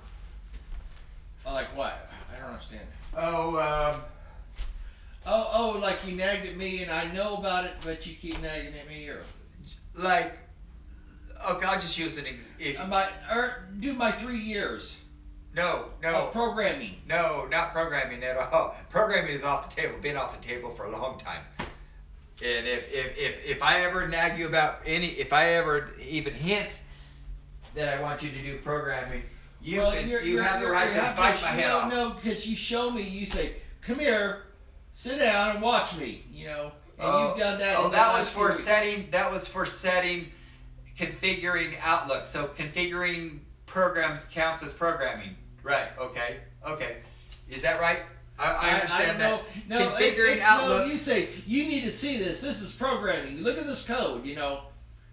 Oh, like what? I don't understand. Oh, um Oh, oh, like you nagged at me and I know about it, but you keep nagging at me, or like okay, I'll just use an ex- if uh, my or do my three years no, no. of programming. No, not programming at all. Programming is off the table, been off the table for a long time. And if if if, if I ever nag you about any, if I ever even hint that I want you to do programming, you well, can, you're, you you're, have the you're, right you to have bite to, my head no, off. No, because you show me, you say, "Come here, sit down and watch me," you know, and Oh, you've done that. Oh, in the that last was for few weeks. setting. That was for setting, configuring Outlook. So configuring programs counts as programming. Right. Okay. Okay. Is that right? I, I understand I, I know, that. no, configuring it's, it's, Outlook. No, you say you need to see this. This is programming. Look at this code. You know.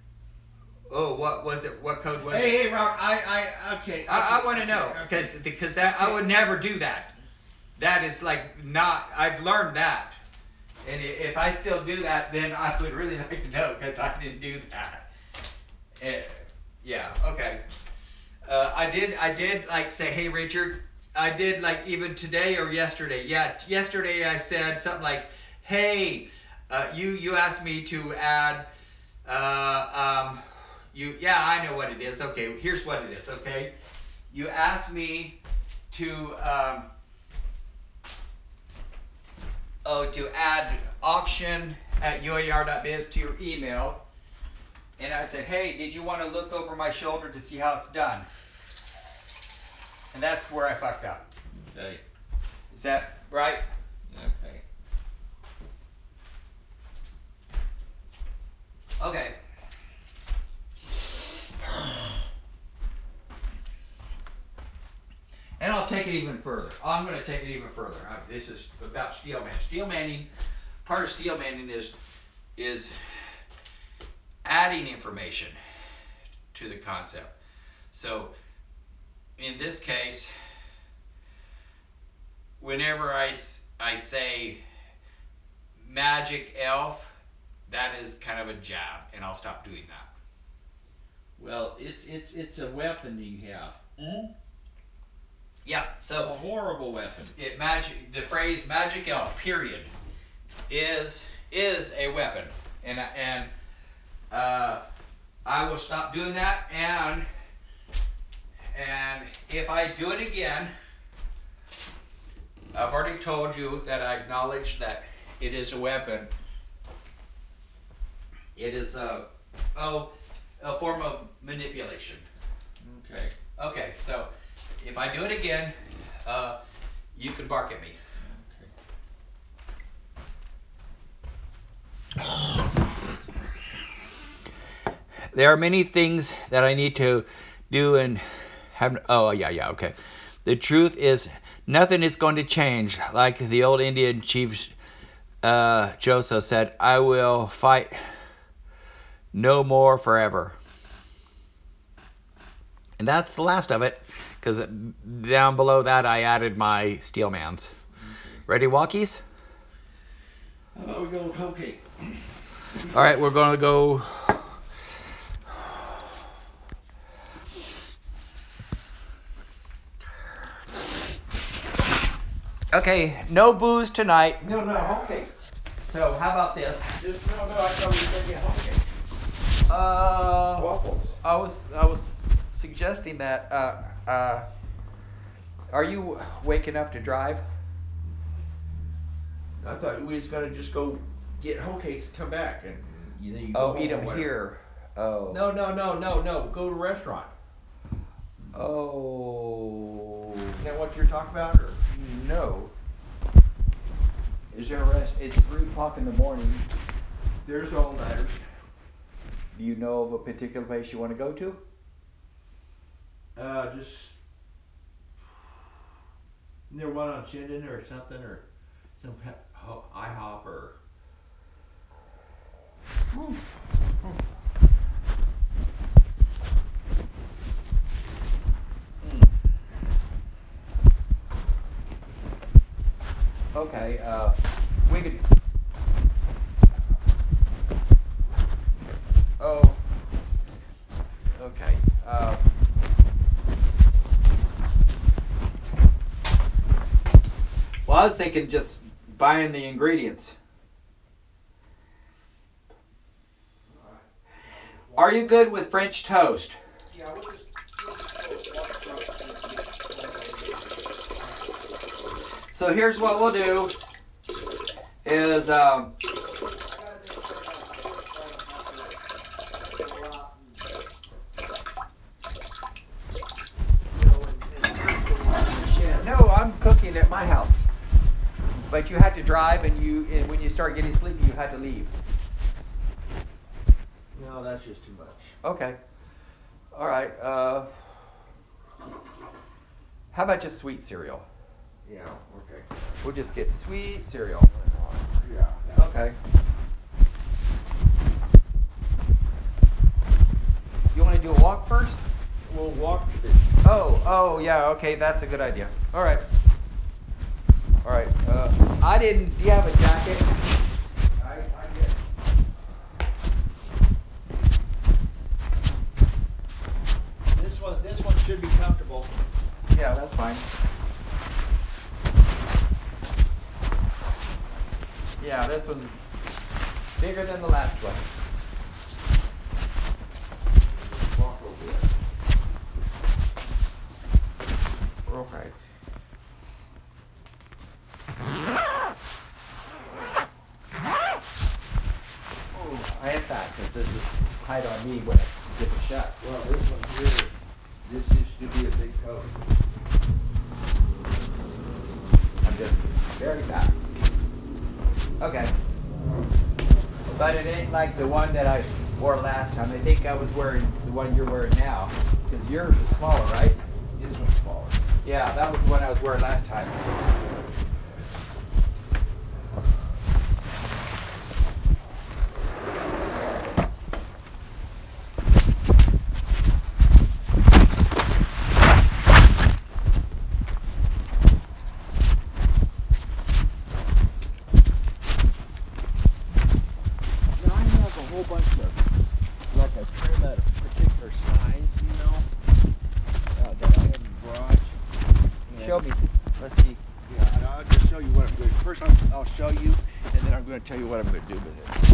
Oh, what was it? What code was hey, it? Hey, Robert. I, I, okay. okay I, I want to okay, know because okay. because that okay. I would never do that. That is like not. I've learned that, and if I still do that, then I would really like to know because I didn't do that. Uh, yeah. Okay. Uh, I did. I did like say, hey Richard. I did like even today or yesterday. Yeah. Yesterday I said something like, hey, uh, you you asked me to add. Uh, um, you yeah I know what it is. Okay. Here's what it is. Okay. You asked me to um, oh to add auction at U A R dot biz to your email, and I said, hey, did you want to look over my shoulder to see how it's done? And that's where I fucked up. Okay. Is that right? Okay. Okay. And I'll take it even further. I'm going to take it even further. I, this is about steel manning. Steel manning, part of steel manning is is adding information to the concept. So in this case, whenever I, I say magic elf, that is kind of a jab, and I'll stop doing that. Well, it's it's it's a weapon you have. Mm-hmm. Yeah, so a horrible weapon. It magic the phrase magic elf period is is a weapon, and and uh, I will stop doing that, and and if I do it again, I've already told you that I acknowledge that it is a weapon. It is a oh a form of manipulation. Okay. Okay, so if I do it again, uh, you can bark at me. Okay. There are many things that I need to do and have. Oh yeah, yeah, okay. The truth is, nothing is going to change. Like the old Indian chief uh, Joseph said, I will fight no more forever. And that's the last of it, because down below that I added my Steelmans. Ready, walkies? How about we go, okay. All right, we're going to go... Okay, no booze tonight. No, no, okay. So how about this? Just, no, no, I thought we were going to get okay. Uh, Waffles. I was I was suggesting that. Uh, uh, are you waking up to drive? I thought we was going to just go get hoe cakes and come back. And you know, you go Oh, home eat or them whatever. here. Oh. No, no, no, no, no. Go to a restaurant. Oh. Is that what you're talking about? Or? No. Is there a rest? It's three o'clock in the morning. There's all-nighters. Do you know of a particular place you want to go to? Uh, just... Isn't there one on Chinden or something? Or some pe- oh, IHOP or... Hmm. Okay, uh, we could... Oh, okay. Uh, well, I was thinking just buying the ingredients. Are you good with French toast? Yeah, we'll just... We'll just go walk across and get So here's what we'll do is um, no, I'm cooking at my house. But you had to drive, and you and when you start getting sleepy, you had to leave. No, that's just too much. Okay. All right. Uh, how about just sweet cereal? Yeah, okay. We'll just get sweet cereal. Yeah. Okay. You want to do a walk first? We'll walk. Oh, oh, yeah. Okay, that's a good idea. All right. All right. Uh, I didn't. Do you have a jacket? I, I get. This one, this one should be comfortable. Yeah, that's fine. Yeah, this one's bigger than the last one. Walk over it. Okay. Oh, I have that because this is tight on me when I get it shut. Well, this one here, this used to be a big coat. I'm just very fat. Okay. But it ain't like the one that I wore last time. I think I was wearing the one you're wearing now. Because yours is smaller, right? This one's smaller. Yeah, that was the one I was wearing last time. Now I have a whole bunch of, like a trim at a particular size, you know, uh, that I have in the garage. And Show me. Let's see. Yeah, and I'll just show you what I'm doing. First, I'll, I'll show you, and then I'm going to tell you what I'm going to do with it.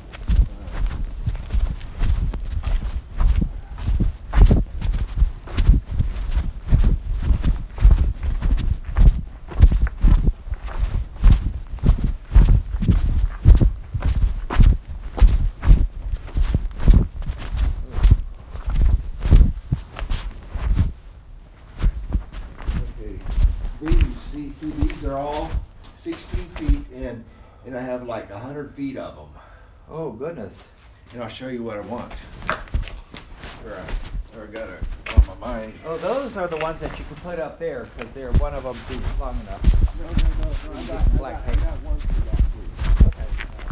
Okay, these, see, see, these are all sixteen feet, and and I have like a hundred feet of them. Oh, goodness. And I'll show you what I want. Or I, or I got it on my on my. Oh, those are the ones that you can put up there because they're one of them too long enough. No, no, no, no. I got, I Black got, I tape. got one for that too. Okay.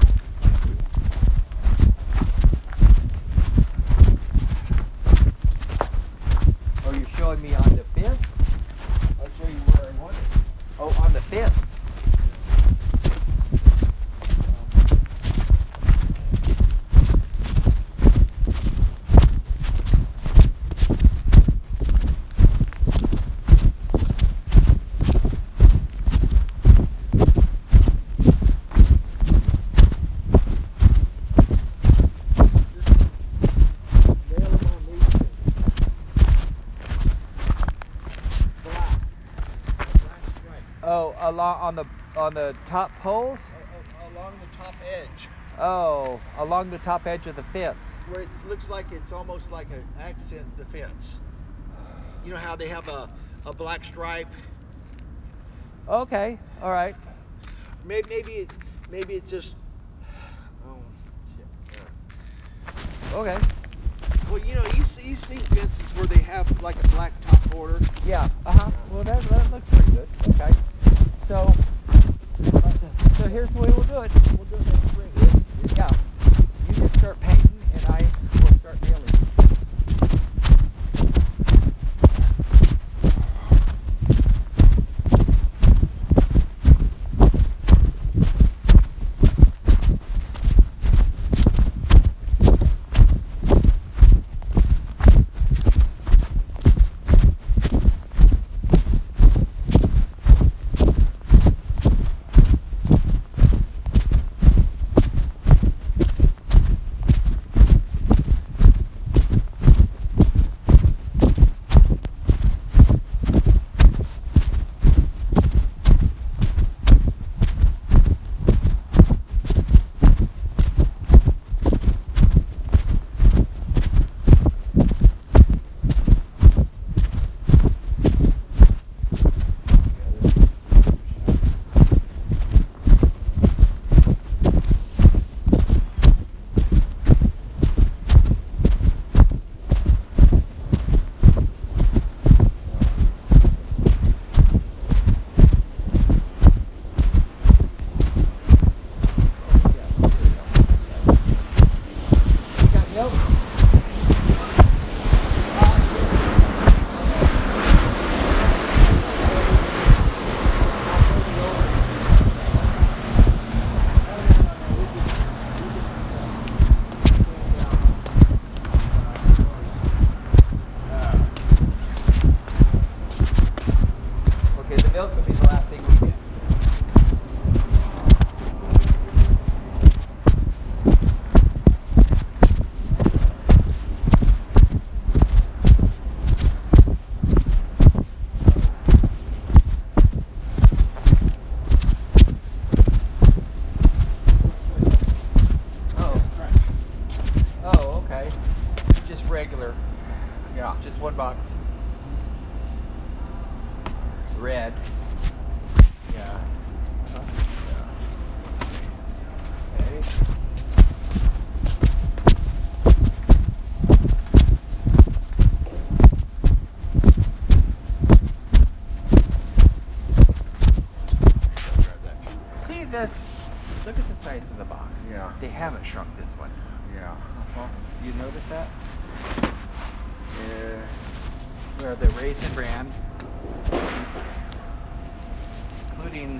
Oh, you're showing me on the fence? I'll show you where I want it. Oh, on the fence. Nail them on these things. Black. Black stripe. Oh, along on the on the top poles? Uh, uh, along the top edge. Oh, along the top edge of the fence. Where it looks like it's almost like an accent defense. You know how they have a, a black stripe? Okay, all right. Maybe maybe it, maybe it's just. Oh shit. Uh, Okay. well, you know, you see, you see fences where they have like a black top border. Yeah. Uh huh. Well, that that looks pretty good. Okay. So, so here's the way we'll do it. We'll do it next spring. Yeah. You just start painting, and I will start nailing. Okay, the milk will be the last thing we get. Oh. Oh, okay. Just regular. Yeah. Just one box. Red. Yeah. Uh-huh. Yeah. Okay. See, that's. Look at the size of the box. Yeah. They haven't shrunk this one. Yeah. Uh-huh. You notice that? Yeah. Where the Raisin Bran, including.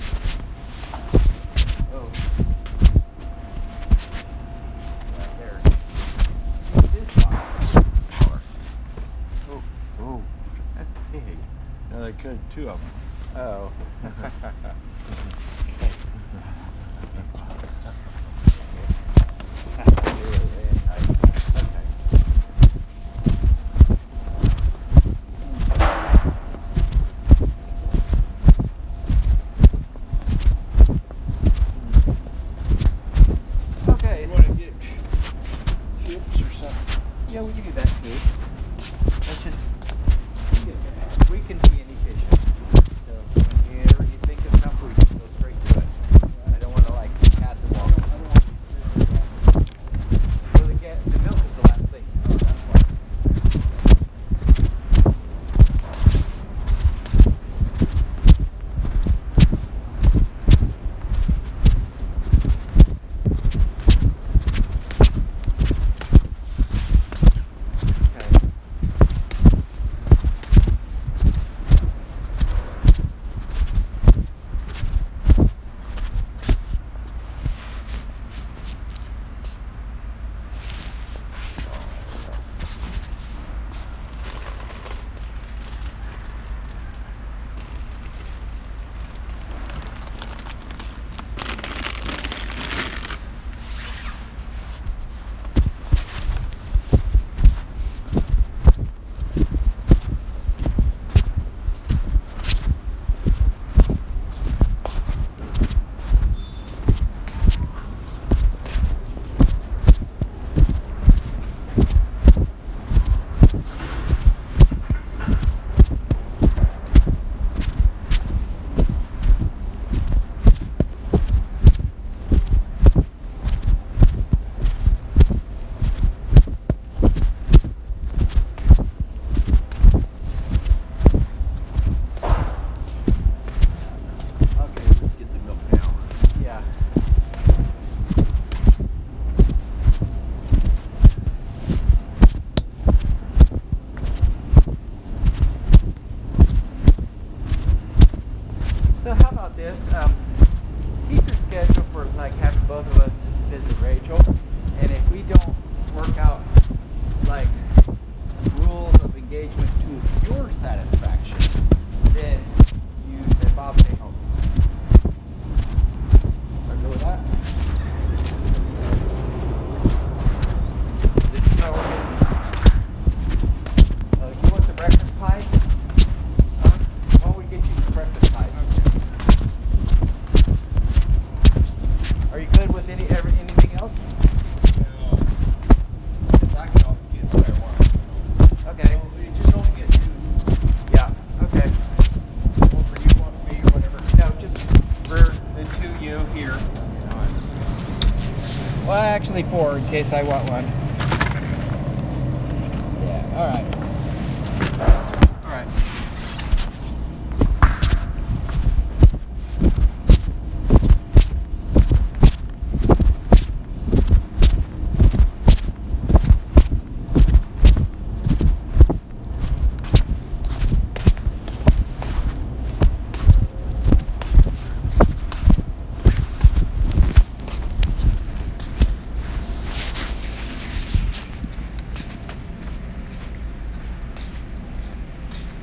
Oh. Yeah, there it is. See, this box is smaller. Oh, oh, that's big. No, they could two of them. Oh. Okay. You want to get chips or something? Yeah, we can do that too. Let's just. We can be inefficient. So whenever you think of something, we just go straight. engagement to your satisfaction, then you then Bob say home. Are you good with that? This is how we're getting. Uh, you want some breakfast pies? Huh? Why don't we get you some breakfast pies? Okay. Are you good with any ever anything else? No. Because I can always get what I want. Okay. So you just don't get two. Yeah. Okay. One for you, one for me, or whatever. No, just for the two you here. Well, actually four in case I want one.